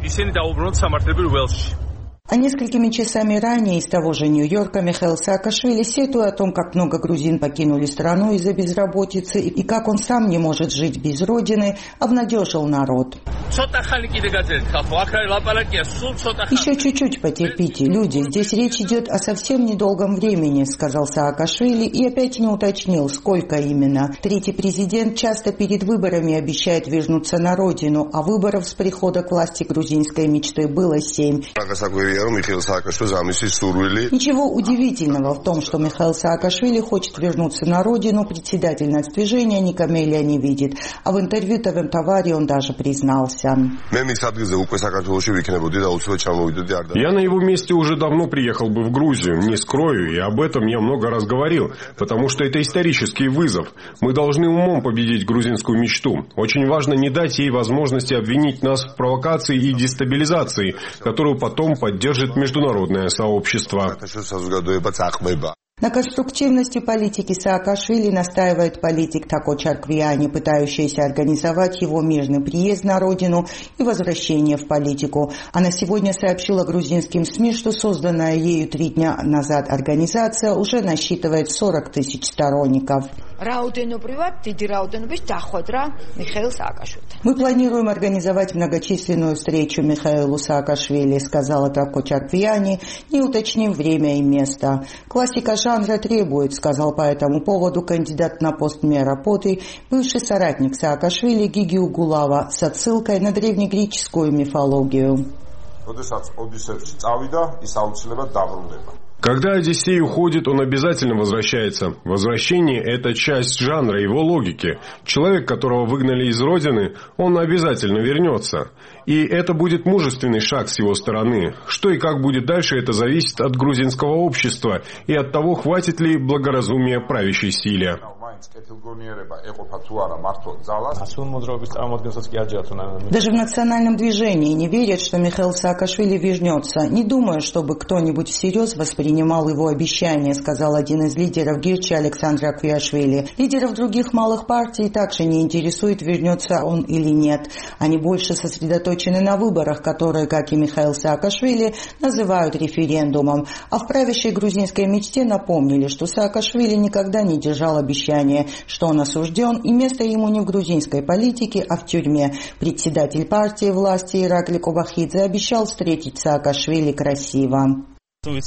[SPEAKER 18] А несколькими часами ранее из того же Нью-Йорка Михаил Саакашвили, сетуя о том, как много грузин покинули страну из-за безработицы и как он сам не может жить без родины, обнадежил народ. «Еще чуть-чуть потерпите, люди, здесь речь идет о совсем недолгом времени», сказал Саакашвили и опять не уточнил, сколько именно. Третий президент часто перед выборами обещает вернуться на родину, а выборов с прихода к власти грузинской мечты было 7. Ничего удивительного в том, что Михаил Саакашвили хочет вернуться на родину, председатель нацдвижения Никамелия не видит. А в интервью Тавентавари он даже признался.
[SPEAKER 3] Я на его месте уже давно приехал бы в Грузию, не скрою, и об этом я много раз говорил, потому что это исторический вызов. Мы должны умом победить грузинскую мечту. Очень важно не дать ей возможности обвинить нас в провокации и дестабилизации, которую потом поддержит международное сообщество.
[SPEAKER 18] На конструктивности политики Саакашвили настаивает политик Тако Чарквиани, пытающийся организовать его мирный приезд на родину и возвращение в политику. Она сегодня сообщила грузинским СМИ, что созданная ею 3 дня назад организация уже насчитывает 40 тысяч сторонников. Мы планируем организовать многочисленную встречу Михаилу Саакашвили, сказала Тако Чарквиани, не уточнив время и место. Классика жанра требует, сказал по этому поводу кандидат на пост мэра Поты, бывший соратник Саакашвили Гиги Угулава, с отсылкой на древнегреческую мифологию.
[SPEAKER 3] Когда Одиссей уходит, он обязательно возвращается. Возвращение – это часть жанра, его логики. Человек, которого выгнали из родины, он обязательно вернется. И это будет мужественный шаг с его стороны. Что и как будет дальше, это зависит от грузинского общества и от того, хватит ли благоразумия правящей силе.
[SPEAKER 18] Даже в национальном движении не верят, что Михаил Саакашвили вернется. Не думаю, чтобы кто-нибудь всерьез воспринимал его обещания, сказал один из лидеров Гирчи Александр Аквиашвили. Лидеров других малых партий также не интересует, вернется он или нет. Они больше сосредоточены на выборах, которые, как и Михаил Саакашвили, называют референдумом. А в правящей грузинской мечте напомнили, что Саакашвили никогда не держал обещания, что он осужден, и место ему не в грузинской политике, а в тюрьме. Председатель партии власти Иракли Кобахидзе обещал встретить Саакашвили красиво.
[SPEAKER 5] Мы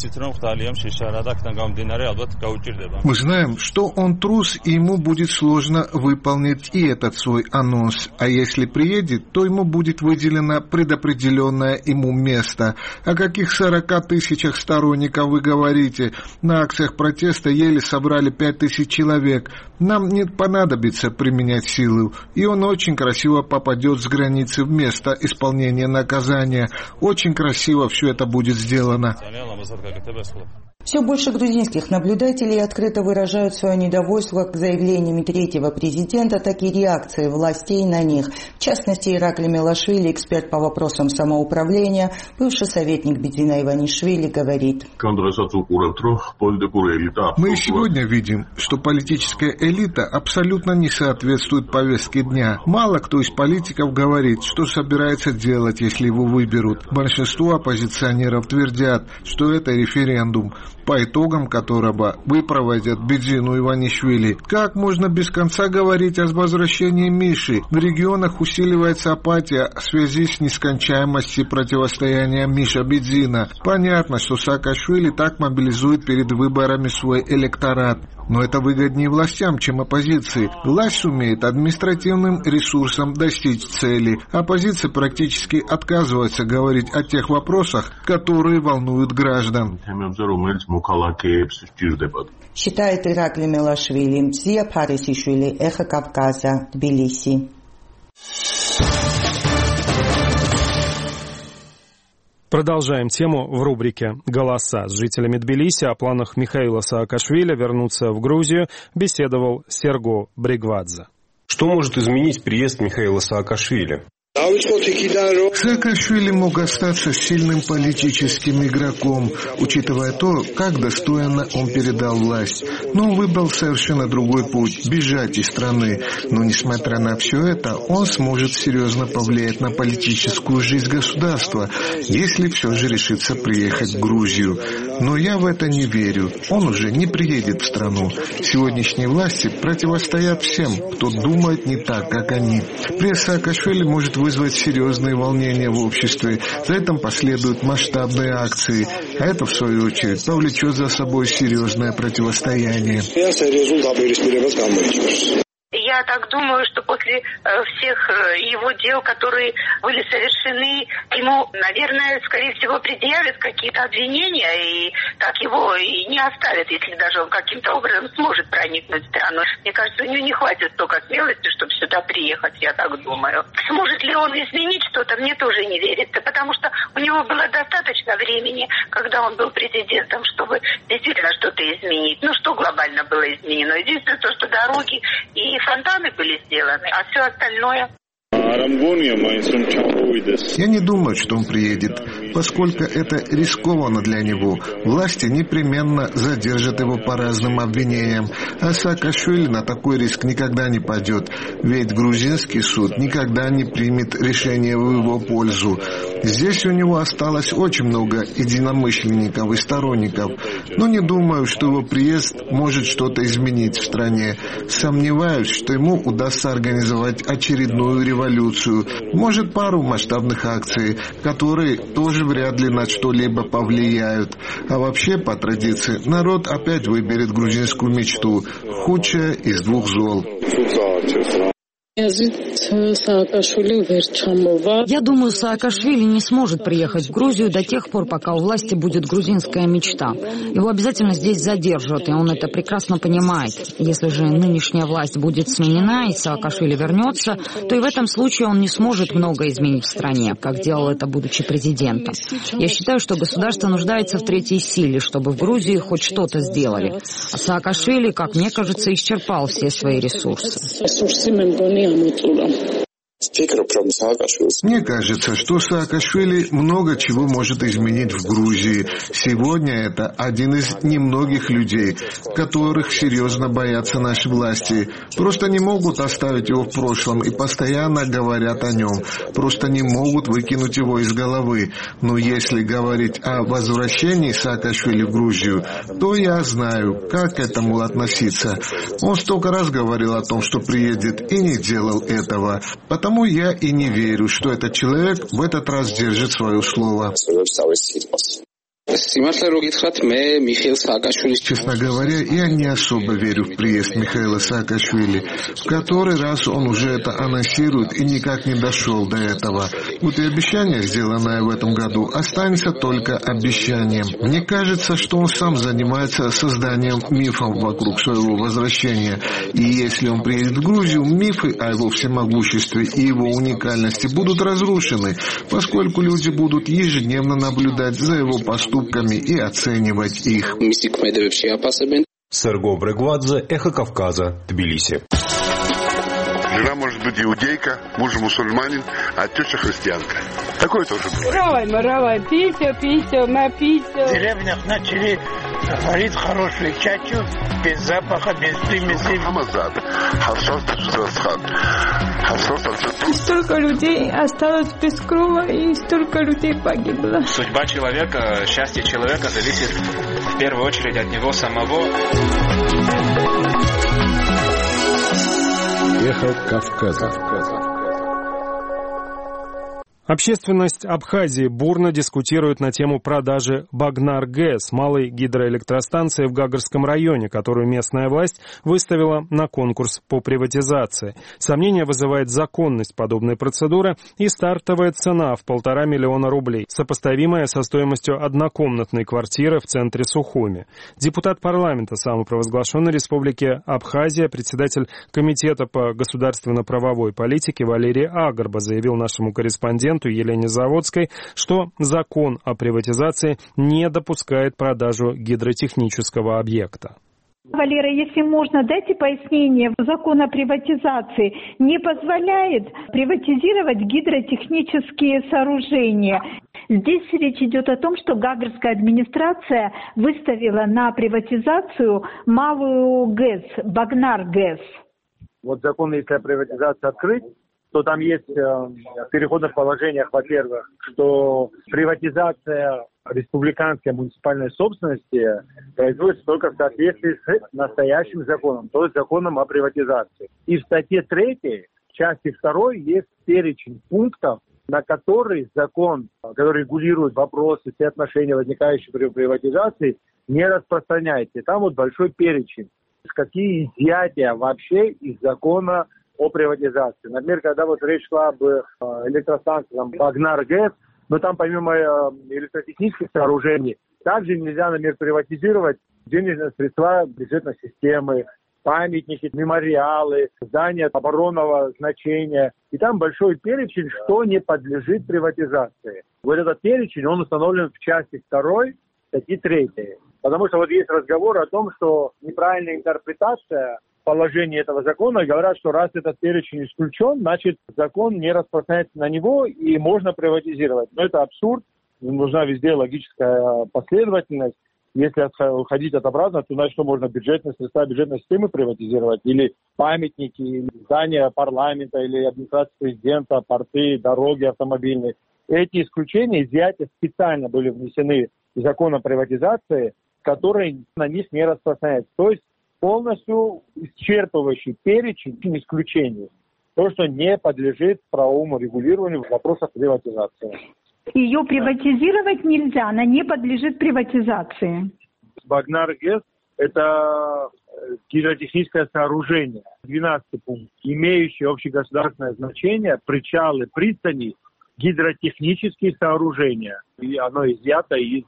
[SPEAKER 5] знаем, что он трус, и ему будет сложно выполнить и этот свой анонс. А если приедет, то ему будет выделено предопределенное ему место. О каких 40 тысячах сторонников вы говорите? На акциях протеста еле собрали 5 тысяч человек. Нам не понадобится применять силу. И он очень красиво попадет с границы в место исполнения наказания. Очень красиво все это будет сделано.
[SPEAKER 18] Все больше грузинских наблюдателей открыто выражают свое недовольство к заявлениями третьего президента, так и реакции властей на них. В частности, Ираклий Мелашвили, эксперт по вопросам самоуправления, бывший советник Бедзина Иванишвили, говорит:
[SPEAKER 5] мы сегодня видим, что политическая элита абсолютно не соответствует повестке дня. Мало кто из политиков говорит, что собирается делать, если его выберут. Большинство оппозиционеров твердят, что это референдум, по итогам которого выпроводят Бедзину Иванишвили. Как можно без конца говорить о возвращении Миши? В регионах усиливается апатия в связи с нескончаемостью противостояния Миша-Бедзина. Понятно, что Саакашвили так мобилизует перед выборами свой электорат. Но это выгоднее властям, чем оппозиции. Власть сумеет административным ресурсом достичь цели. Оппозиция практически отказывается говорить о тех вопросах, которые волнуют граждан.
[SPEAKER 18] Считает Ираклий Мелашвили. Зия Парисишвили, Эхо Кавказа, Тбилиси.
[SPEAKER 1] Продолжаем тему в рубрике «Голоса». С жителями Тбилиси о планах Михаила Саакашвили вернуться в Грузию беседовал Серго Бригвадзе.
[SPEAKER 3] Что может изменить приезд Михаила Саакашвили?
[SPEAKER 5] Саакашвили мог остаться сильным политическим игроком, учитывая то, как достойно он передал власть. Но он выбрал совершенно другой путь – бежать из страны. Но, несмотря на все это, он сможет серьезно повлиять на политическую жизнь государства, если все же решится приехать в Грузию. Но я в это не верю. Он уже не приедет в страну. Сегодняшние власти противостоят всем, кто думает не так, как они. Приезд Саакашвили может вызвать серьезные волнения в обществе. За этим последуют масштабные акции, а это, в свою очередь, повлечет за собой серьезное противостояние.
[SPEAKER 12] Я так думаю, что после всех его дел, которые были совершены, ему, наверное, скорее всего, предъявят какие-то обвинения и так его и не оставят, если даже он каким-то образом сможет проникнуть в страну. Мне кажется, у него не хватит столько смелости, чтобы сюда приехать, я так думаю. Сможет ли он изменить что-то, мне тоже не верится, потому что у него было достаточно времени, когда он был президентом, чтобы действительно что-то изменить. Ну, что глобально было изменено? Единственное, то, что дороги и фонтаны были сделаны, а все остальное...
[SPEAKER 5] Я не думаю, что он приедет, поскольку это рискованно для него. Власти непременно задержат его по разным обвинениям, а Саакашвили на такой риск никогда не пойдет, ведь грузинский суд никогда не примет решение в его пользу. Здесь у него осталось очень много единомышленников и сторонников, но не думаю, что его приезд может что-то изменить в стране. Сомневаюсь, что ему удастся организовать очередную революцию. Может, пару масштабных акций, которые тоже вряд ли на что-либо повлияют. А вообще, по традиции, народ опять выберет грузинскую мечту. Худшее из двух зол.
[SPEAKER 6] Я думаю, Саакашвили не сможет приехать в Грузию до тех пор, пока у власти будет грузинская мечта. Его обязательно здесь задержат, и он это прекрасно понимает. Если же нынешняя власть будет сменена, и Саакашвили вернется, то и в этом случае он не сможет много изменить в стране, как делал это, будучи президентом. Я считаю, что государство нуждается в третьей силе, чтобы в Грузии хоть что-то сделали. А Саакашвили, как мне кажется, исчерпал все свои ресурсы.
[SPEAKER 5] Мне кажется, что Саакашвили много чего может изменить в Грузии. Сегодня это один из немногих людей, которых серьезно боятся наши власти. Просто не могут оставить его в прошлом и постоянно говорят о нем. Просто не могут выкинуть его из головы. Но если говорить о возвращении Саакашвили в Грузию, то я знаю, как к этому относиться. Он столько раз говорил о том, что приедет, и не делал этого. Потому я и не верю, что этот человек в этот раз держит свое слово. Честно говоря, я не особо верю в приезд Михаила Саакашвили. В который раз он уже это анонсирует и никак не дошел до этого. Вот и обещание, сделанное в этом году, останется только обещанием. Мне кажется, что он сам занимается созданием мифов вокруг своего возвращения. И если он приедет в Грузию, мифы о его всемогуществе и его уникальности будут разрушены, поскольку люди будут ежедневно наблюдать за его поступками ошибками и оценивать их.
[SPEAKER 16] Серго Брегвадзе, Эхо Кавказа, Тбилиси.
[SPEAKER 19] Жена может быть иудейка, муж мусульманин, а теща христианка. Такое тоже бывает.
[SPEAKER 20] Равай, пися, напися.
[SPEAKER 21] В деревнях начали варить хорошую чачу, без запаха, без примесей.
[SPEAKER 20] Столько людей осталось без крова, и столько людей погибло.
[SPEAKER 22] Судьба человека, счастье человека зависит в первую очередь от него самого.
[SPEAKER 16] Эхо Кавказа.
[SPEAKER 1] Общественность Абхазии бурно дискутирует на тему продажи Багнар-ГЭС, малой гидроэлектростанции в Гагарском районе, которую местная власть выставила на конкурс по приватизации. Сомнения вызывает законность подобной процедуры и стартовая цена в 1,5 миллиона рублей, сопоставимая со стоимостью однокомнатной квартиры в центре Сухуми. Депутат парламента самопровозглашенной республики Абхазия, председатель Комитета по государственно-правовой политике Валерий Агарба заявил нашему корреспонденту Елене Заводской, что закон о приватизации не допускает продажу гидротехнического объекта.
[SPEAKER 23] Валера, если можно, дайте пояснение. Закон о приватизации не позволяет приватизировать гидротехнические сооружения. Здесь речь идет о том, что Гагарская администрация выставила на приватизацию малую ГЭС, Багнар-ГЭС.
[SPEAKER 24] Вот закон, если о приватизации открыть, то там есть в переходных положениях, во-первых, что приватизация республиканской муниципальной собственности производится только в соответствии с настоящим законом, то есть законом о приватизации. И в статье 3, части 2 есть перечень пунктов, на который закон, который регулирует вопросы, все отношения, возникающие при приватизации, не распространяется. И там вот большой перечень, какие изъятия вообще из закона о приватизации. Например, когда вот речь шла об электростанции Багнар-ГЭС, но там помимо электротехнических сооружений, также нельзя, например, приватизировать денежные средства бюджетной системы, памятники, мемориалы, здания оборонного значения. И там большой перечень, что не подлежит приватизации. Вот этот перечень, он установлен в части 2 статьи 3. Потому что вот есть разговор о том, что неправильная интерпретация положение этого закона, говорят, что раз этот перечень исключен, значит закон не распространяется на него и можно приватизировать. Но это абсурд, нужна везде логическая последовательность. Если уходить от обратного, то значит, что можно бюджетные средства бюджетной системы приватизировать, или памятники, или здания парламента, или администрации президента, порты, дороги автомобильные. Эти исключения, изъятия специально были внесены в закон о приватизации, который на них не распространяется. То есть полностью исчерпывающий перечень исключений. То, что не подлежит правовому регулированию в вопросах приватизации.
[SPEAKER 23] Ее приватизировать нельзя, она не подлежит приватизации.
[SPEAKER 24] Багнар-ГЭС – это гидротехническое сооружение. 12-й пункт. Имеющее общегосударственное значение, причалы, пристани, гидротехнические сооружения. И оно изъято из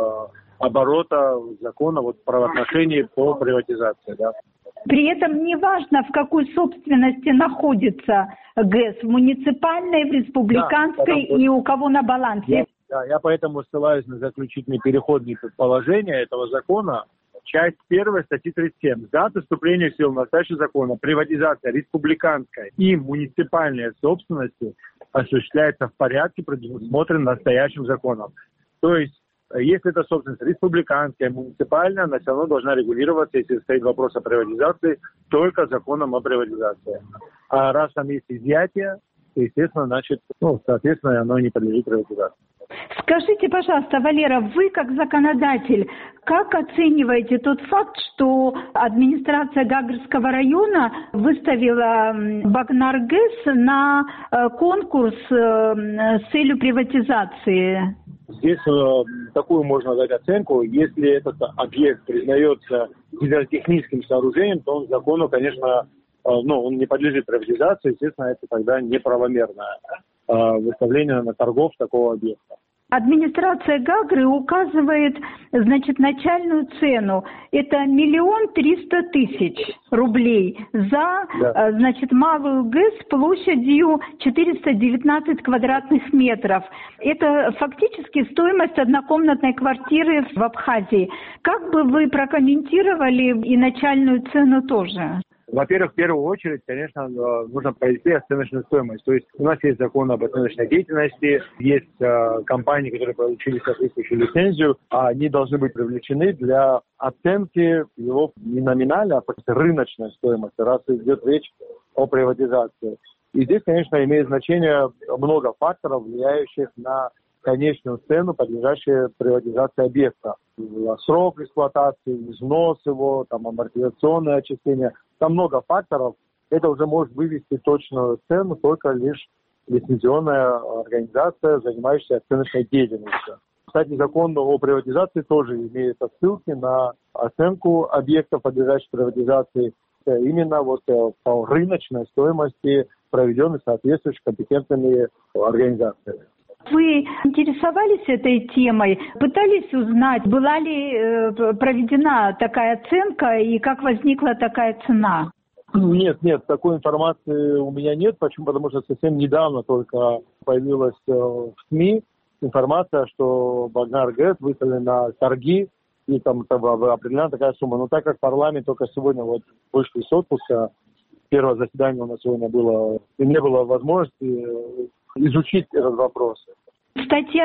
[SPEAKER 24] оборота закона вот, правоотношений по приватизации. Да.
[SPEAKER 23] При этом не важно, в какой собственности находится ГЭС, в муниципальной, в республиканской и у кого на балансе.
[SPEAKER 24] Я поэтому ссылаюсь на заключительные переходные положения этого закона. Часть 1 статьи 37. С даты вступления в силу настоящего закона приватизация республиканской и муниципальной собственности осуществляется в порядке, предусмотренном настоящим законом. То есть, если это собственность республиканская, муниципальная, она все равно должна регулироваться, если стоит вопрос о приватизации, только законом о приватизации. А раз там есть изъятие, то, естественно, значит, соответственно, оно не подлежит приватизации.
[SPEAKER 23] Скажите, пожалуйста, Валера, вы как законодатель, как оцениваете тот факт, что администрация Гагарского района выставила Багнар-ГЭС на конкурс с целью приватизации?
[SPEAKER 24] Здесь такую можно дать оценку. Если этот объект признается гидротехническим сооружением, то он закону, конечно, он не подлежит приватизации. Естественно, это тогда неправомерное выставление на торгов такого объекта.
[SPEAKER 23] Администрация Гагры указывает, начальную цену. Это 1 300 000 рублей за, малую ГЭС площадью 419 квадратных метров. Это фактически стоимость однокомнатной квартиры в Абхазии. Как бы вы прокомментировали и начальную цену тоже?
[SPEAKER 24] Во-первых, в первую очередь, конечно, нужно провести оценочную стоимость. То есть у нас есть закон об оценочной деятельности, есть компании, которые получили соответствующую лицензию, а они должны быть привлечены для оценки его не номинальной, а просто рыночной стоимости, раз идет речь о приватизации. И здесь, конечно, имеет значение много факторов, влияющих на конечную цену, подлежащую приватизации объекта. Срок эксплуатации, износ его, амортизационное отчисление. Там много факторов. Это уже может вывести точную цену только лишь лицензионная организация, занимающаяся оценочной деятельностью. Кстати, закон о приватизации тоже имеет отсылки на оценку объектов, подлежащих приватизации, именно по рыночной стоимости, проведенной соответствующими компетентными организациями.
[SPEAKER 23] Вы интересовались этой темой? Пытались узнать, была ли проведена такая оценка и как возникла такая цена?
[SPEAKER 24] Нет, такой информации у меня нет. Почему? Потому что совсем недавно только появилась в СМИ информация, что Багнар-ГЭС выставили на торги, и там определена такая сумма. Но так как парламент только сегодня вышел из отпуска, первое заседание у нас сегодня было, и не было возможности изучить этот вопрос.
[SPEAKER 23] Статья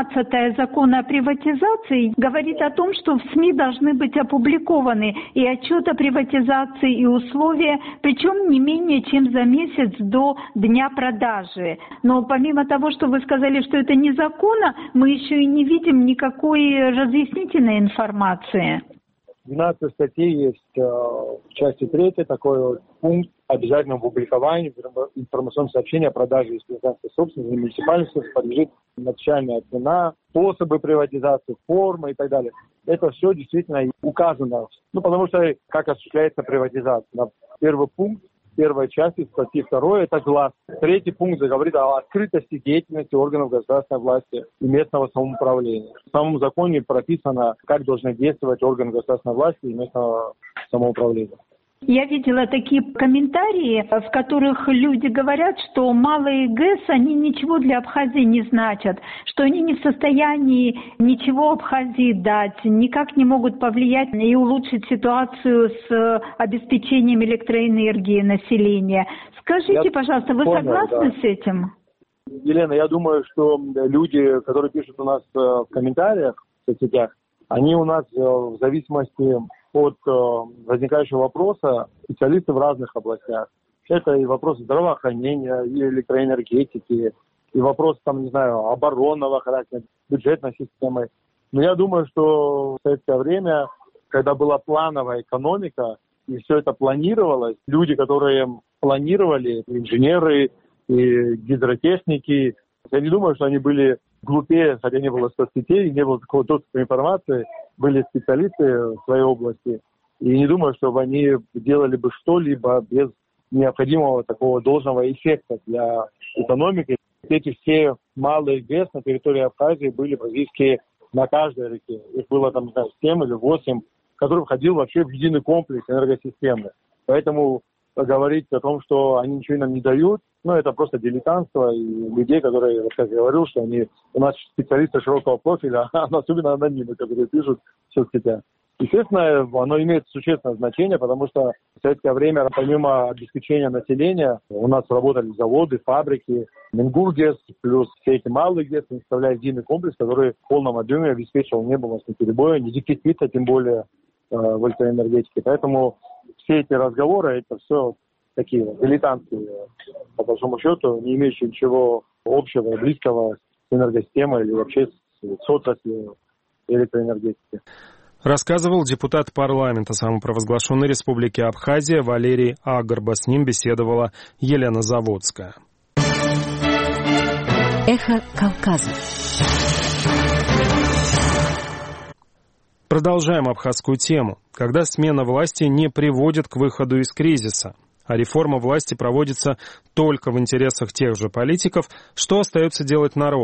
[SPEAKER 23] 12 закона о приватизации говорит о том, что в СМИ должны быть опубликованы и отчет о приватизации, и условия, причем не менее чем за месяц до дня продажи. Но помимо того, что вы сказали, что это незаконно, мы еще и не видим никакой разъяснительной информации.
[SPEAKER 24] В 12 статье есть в части 3 такой пункт обязательного публикования информационных сообщений о продаже республиканской собственности, муниципальности подлежит начальная цена, способы приватизации, формы и так далее. Это все действительно указано. Потому что как осуществляется приватизация. Первый пункт первой части статьи 2 это глас. Третий пункт говорит о открытости деятельности органов государственной власти и местного самоуправления. В самом законе прописано, как должны действовать органы государственной власти и местного самоуправления.
[SPEAKER 23] Я видела такие комментарии, в которых люди говорят, что малые ГЭС, они ничего для Абхазии не значат, что они не в состоянии ничего Абхазии дать, никак не могут повлиять и улучшить ситуацию с обеспечением электроэнергии населения. Скажите, пожалуйста, вы согласны с этим?
[SPEAKER 24] Елена, я думаю, что люди, которые пишут у нас в комментариях в соцсетях, они у нас в зависимости от возникающего вопроса специалисты в разных областях. Это и вопросы здравоохранения, и электроэнергетики, и вопросы, оборонного характера, бюджетной системы. Но я думаю, что в советское время, когда была плановая экономика, и все это планировалось, люди, которые планировали, инженеры и гидротехники, я не думаю, что они были глупее, хотя не было соцсетей, не было такого доступа к информации, были специалисты в своей области. И не думаю, чтобы они делали бы что-либо без необходимого такого должного эффекта для экономики. Эти все малые ГЭС на территории Абхазии были практически на каждой реке. Их было 7 или 8, который входил вообще в единый комплекс энергосистемы. Поэтому говорить о том, что они ничего нам не дают, это просто дилетантство и людей, которые, как я говорил, что они у нас специалисты широкого профиля, особенно анонимы, которые пишут в соцсетях. Естественно, оно имеет существенное значение, потому что в советское время, помимо обеспечения населения, у нас работали заводы, фабрики, Мингургес, плюс все эти малые ГЭС, составляя единый комплекс, который в полном объеме обеспечивал небылостные перебои, не дефицита, тем более в электроэнергетике. Поэтому все эти разговоры, это все такие дилетантские, по большому счету, не имеющие ничего общего, близкого с энергосистемой или вообще с отраслью электроэнергетики.
[SPEAKER 1] Рассказывал депутат парламента самопровозглашенной Республики Абхазия Валерий Агарба. С ним беседовала Елена Заводская.
[SPEAKER 4] Эхо Кавказа.
[SPEAKER 1] Продолжаем абхазскую тему. Когда смена власти не приводит к выходу из кризиса, а реформа власти проводится только в интересах тех же политиков, что остается делать народу?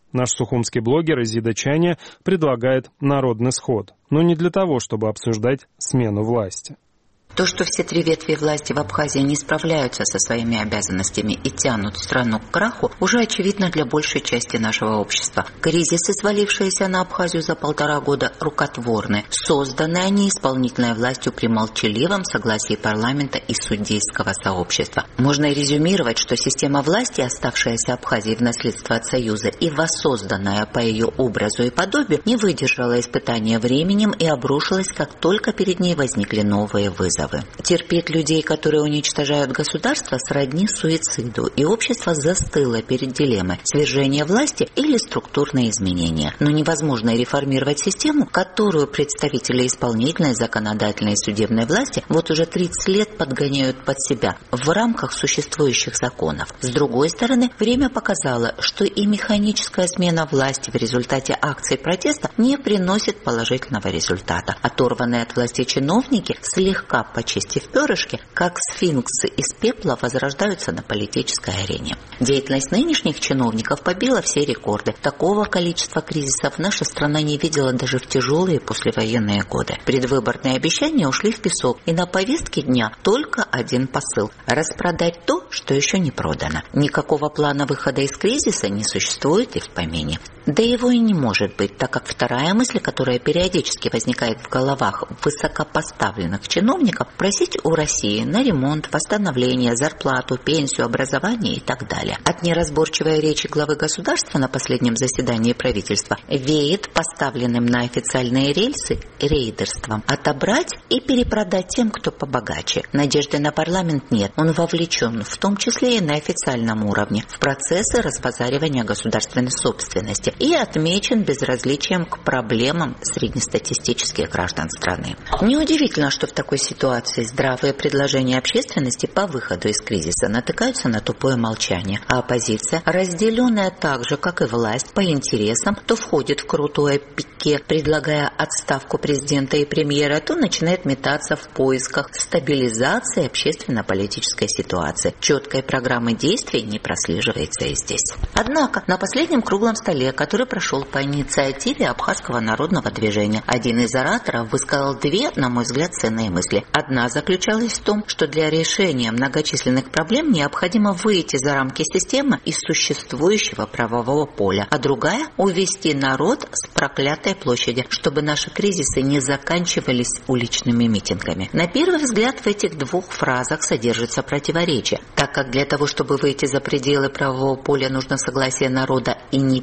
[SPEAKER 1] Наш сухумский блогер Изида Чаня предлагает народный сход, но не для того, чтобы обсуждать смену власти.
[SPEAKER 4] То, что все три ветви власти в Абхазии не справляются со своими обязанностями и тянут страну к краху, уже очевидно для большей части нашего общества. Кризисы, свалившиеся на Абхазию за 1,5 года, рукотворны. Созданы они исполнительной властью при молчаливом согласии парламента и судейского сообщества. Можно резюмировать, что система власти, оставшаяся Абхазии в наследство от Союза и воссозданная по ее образу и подобию, не выдержала испытания временем и обрушилась, как только перед ней возникли новые вызовы. Терпеть людей, которые уничтожают государство, сродни суициду, и общество застыло перед дилеммой: свержение власти или структурные изменения. Но невозможно реформировать систему, которую представители исполнительной, законодательной и судебной власти вот уже 30 лет подгоняют под себя в рамках существующих законов. С другой стороны, время показало, что и механическая смена власти в результате акций протеста не приносит положительного результата. Оторванные от власти чиновники, слегка почистив перышки, как сфинксы из пепла, возрождаются на политической арене. Деятельность нынешних чиновников побила все рекорды. Такого количества кризисов наша страна не видела даже в тяжелые послевоенные годы. Предвыборные обещания ушли в песок, и на повестке дня только один посыл – распродать то, что еще не продано. Никакого плана выхода из кризиса не существует и в помине. Да его и не может быть, так как вторая мысль, которая периодически возникает в головах высокопоставленных чиновников, просить у России на ремонт, восстановление, зарплату, пенсию, образование и так далее. От неразборчивой речи главы государства на последнем заседании правительства веет поставленным на официальные рельсы рейдерством. Отобрать и перепродать тем, кто побогаче. Надежды на парламент нет. Он вовлечен, в том числе и на официальном уровне, в процессы разбазаривания государственной собственности и отмечен безразличием к проблемам среднестатистических граждан страны. Неудивительно, что в такой ситуации здравые предложения общественности по выходу из кризиса натыкаются на тупое молчание, а оппозиция, разделенная так же, как и власть, по интересам, то входит в крутое пике, предлагая отставку президента и премьера, то начинает метаться в поисках стабилизации общественно-политической ситуации. Четкой программы действий не прослеживается и здесь. Однако на последнем круглом столе, который прошел по инициативе Абхазского народного движения, один из ораторов высказал две, на мой взгляд, ценные мысли. Одна заключалась в том, что для решения многочисленных проблем необходимо выйти за рамки системы и существующего правового поля, а другая – увести народ с проклятой площади, чтобы наши кризисы не заканчивались уличными митингами. На первый взгляд в этих двух фразах содержится противоречие, так как для того, чтобы выйти за пределы правового поля, нужно согласие народа и не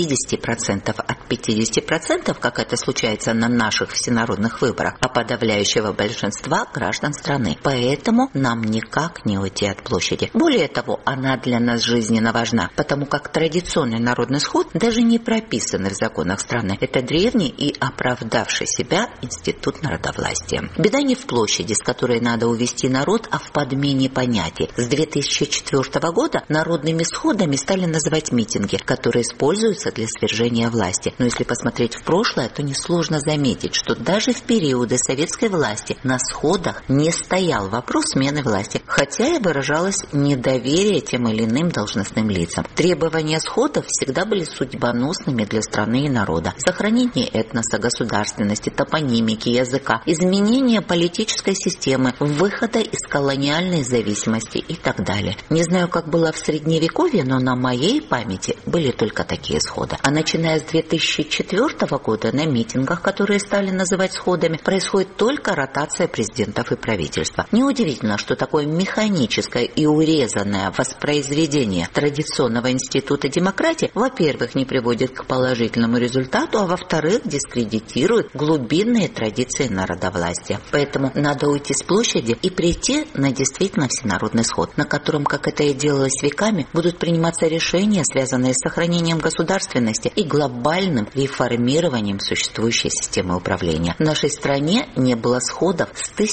[SPEAKER 4] 50% от 50%, как это случается на наших всенародных выборах, а подавляющего большинства граждан страны. Поэтому нам никак не уйти от площади. Более того, она для нас жизненно важна, потому как традиционный народный сход даже не прописанный в законах страны. Это древний и оправдавший себя институт народовластия. Беда не в площади, с которой надо увести народ, а в подмене понятий. С 2004 года народными сходами стали называть митинги, которые используются для свержения власти. Но если посмотреть в прошлое, то несложно заметить, что даже в периоды советской власти на сходах не стоял вопрос смены власти, хотя и выражалось недоверие тем или иным должностным лицам. Требования сходов всегда были судьбоносными для страны и народа. Сохранение этноса, государственности, топонимики, языка, изменение политической системы, выхода из колониальной зависимости и так далее. Не знаю, как было в Средневековье, но на моей памяти были только такие сходы. А начиная с 2004 года на митингах, которые стали называть сходами, происходит только ротация президентов и правительства. Неудивительно, что такое механическое и урезанное воспроизведение традиционного института демократии, во-первых, не приводит к положительному результату, а во-вторых, дискредитирует глубинные традиции народовластия. Поэтому надо уйти с площади и прийти на действительно всенародный сход, на котором, как это и делалось веками, будут приниматься решения, связанные с сохранением государственности и глобальным реформированием существующей системы управления. В нашей стране не было сходов с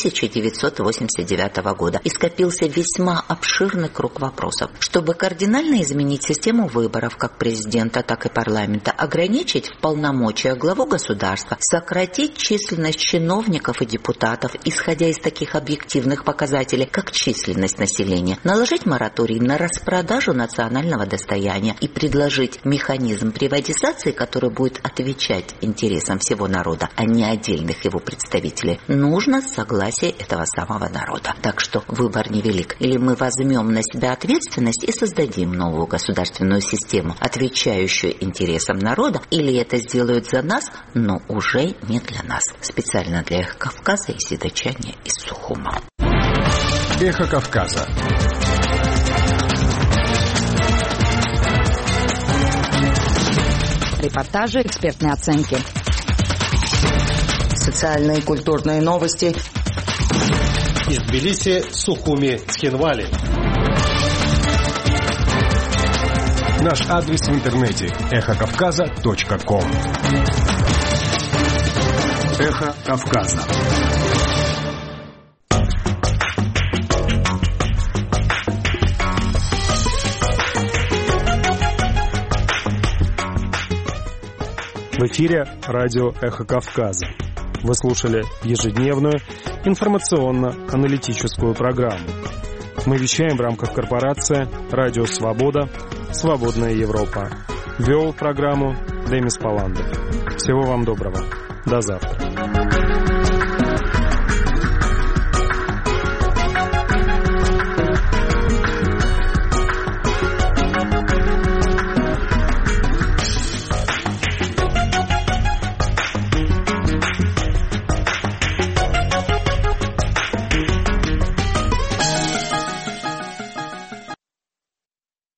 [SPEAKER 4] 1989 года, и скопился весьма обширный круг вопросов. Чтобы кардинально изменить систему выборов как президента, так и парламента, ограничить в полномочия главу государства, сократить численность чиновников и депутатов, исходя из таких объективных показателей, как численность населения, наложить мораторий на распродажу национального достояния и предложить механизм приватизации, который будет отвечать интересам всего народа, а не отдельных его представителей, нужно согласие этого самого народа. Так что выбор невелик. Или мы возьмем на себя ответственность и создадим новую государственную систему, отвечающую интересам народа, или это сделают за нас, но уже не для нас. Специально для Эхо Кавказа и Седочане из Сухума.
[SPEAKER 16] Эхо Кавказа.
[SPEAKER 6] Репортажи, экспертные оценки.
[SPEAKER 17] Социальные и культурные новости.
[SPEAKER 16] Из Тбилиси, Сухуми, Цхинвали. Наш адрес в интернете эхокавказа.ком. Эхо Кавказа.
[SPEAKER 1] В эфире радио «Эхо Кавказа». Вы слушали ежедневную информационно-аналитическую программу. Мы вещаем в рамках корпорации «Радио Свобода. Свободная Европа». Вел программу Демис Паландов. Всего вам доброго. До завтра.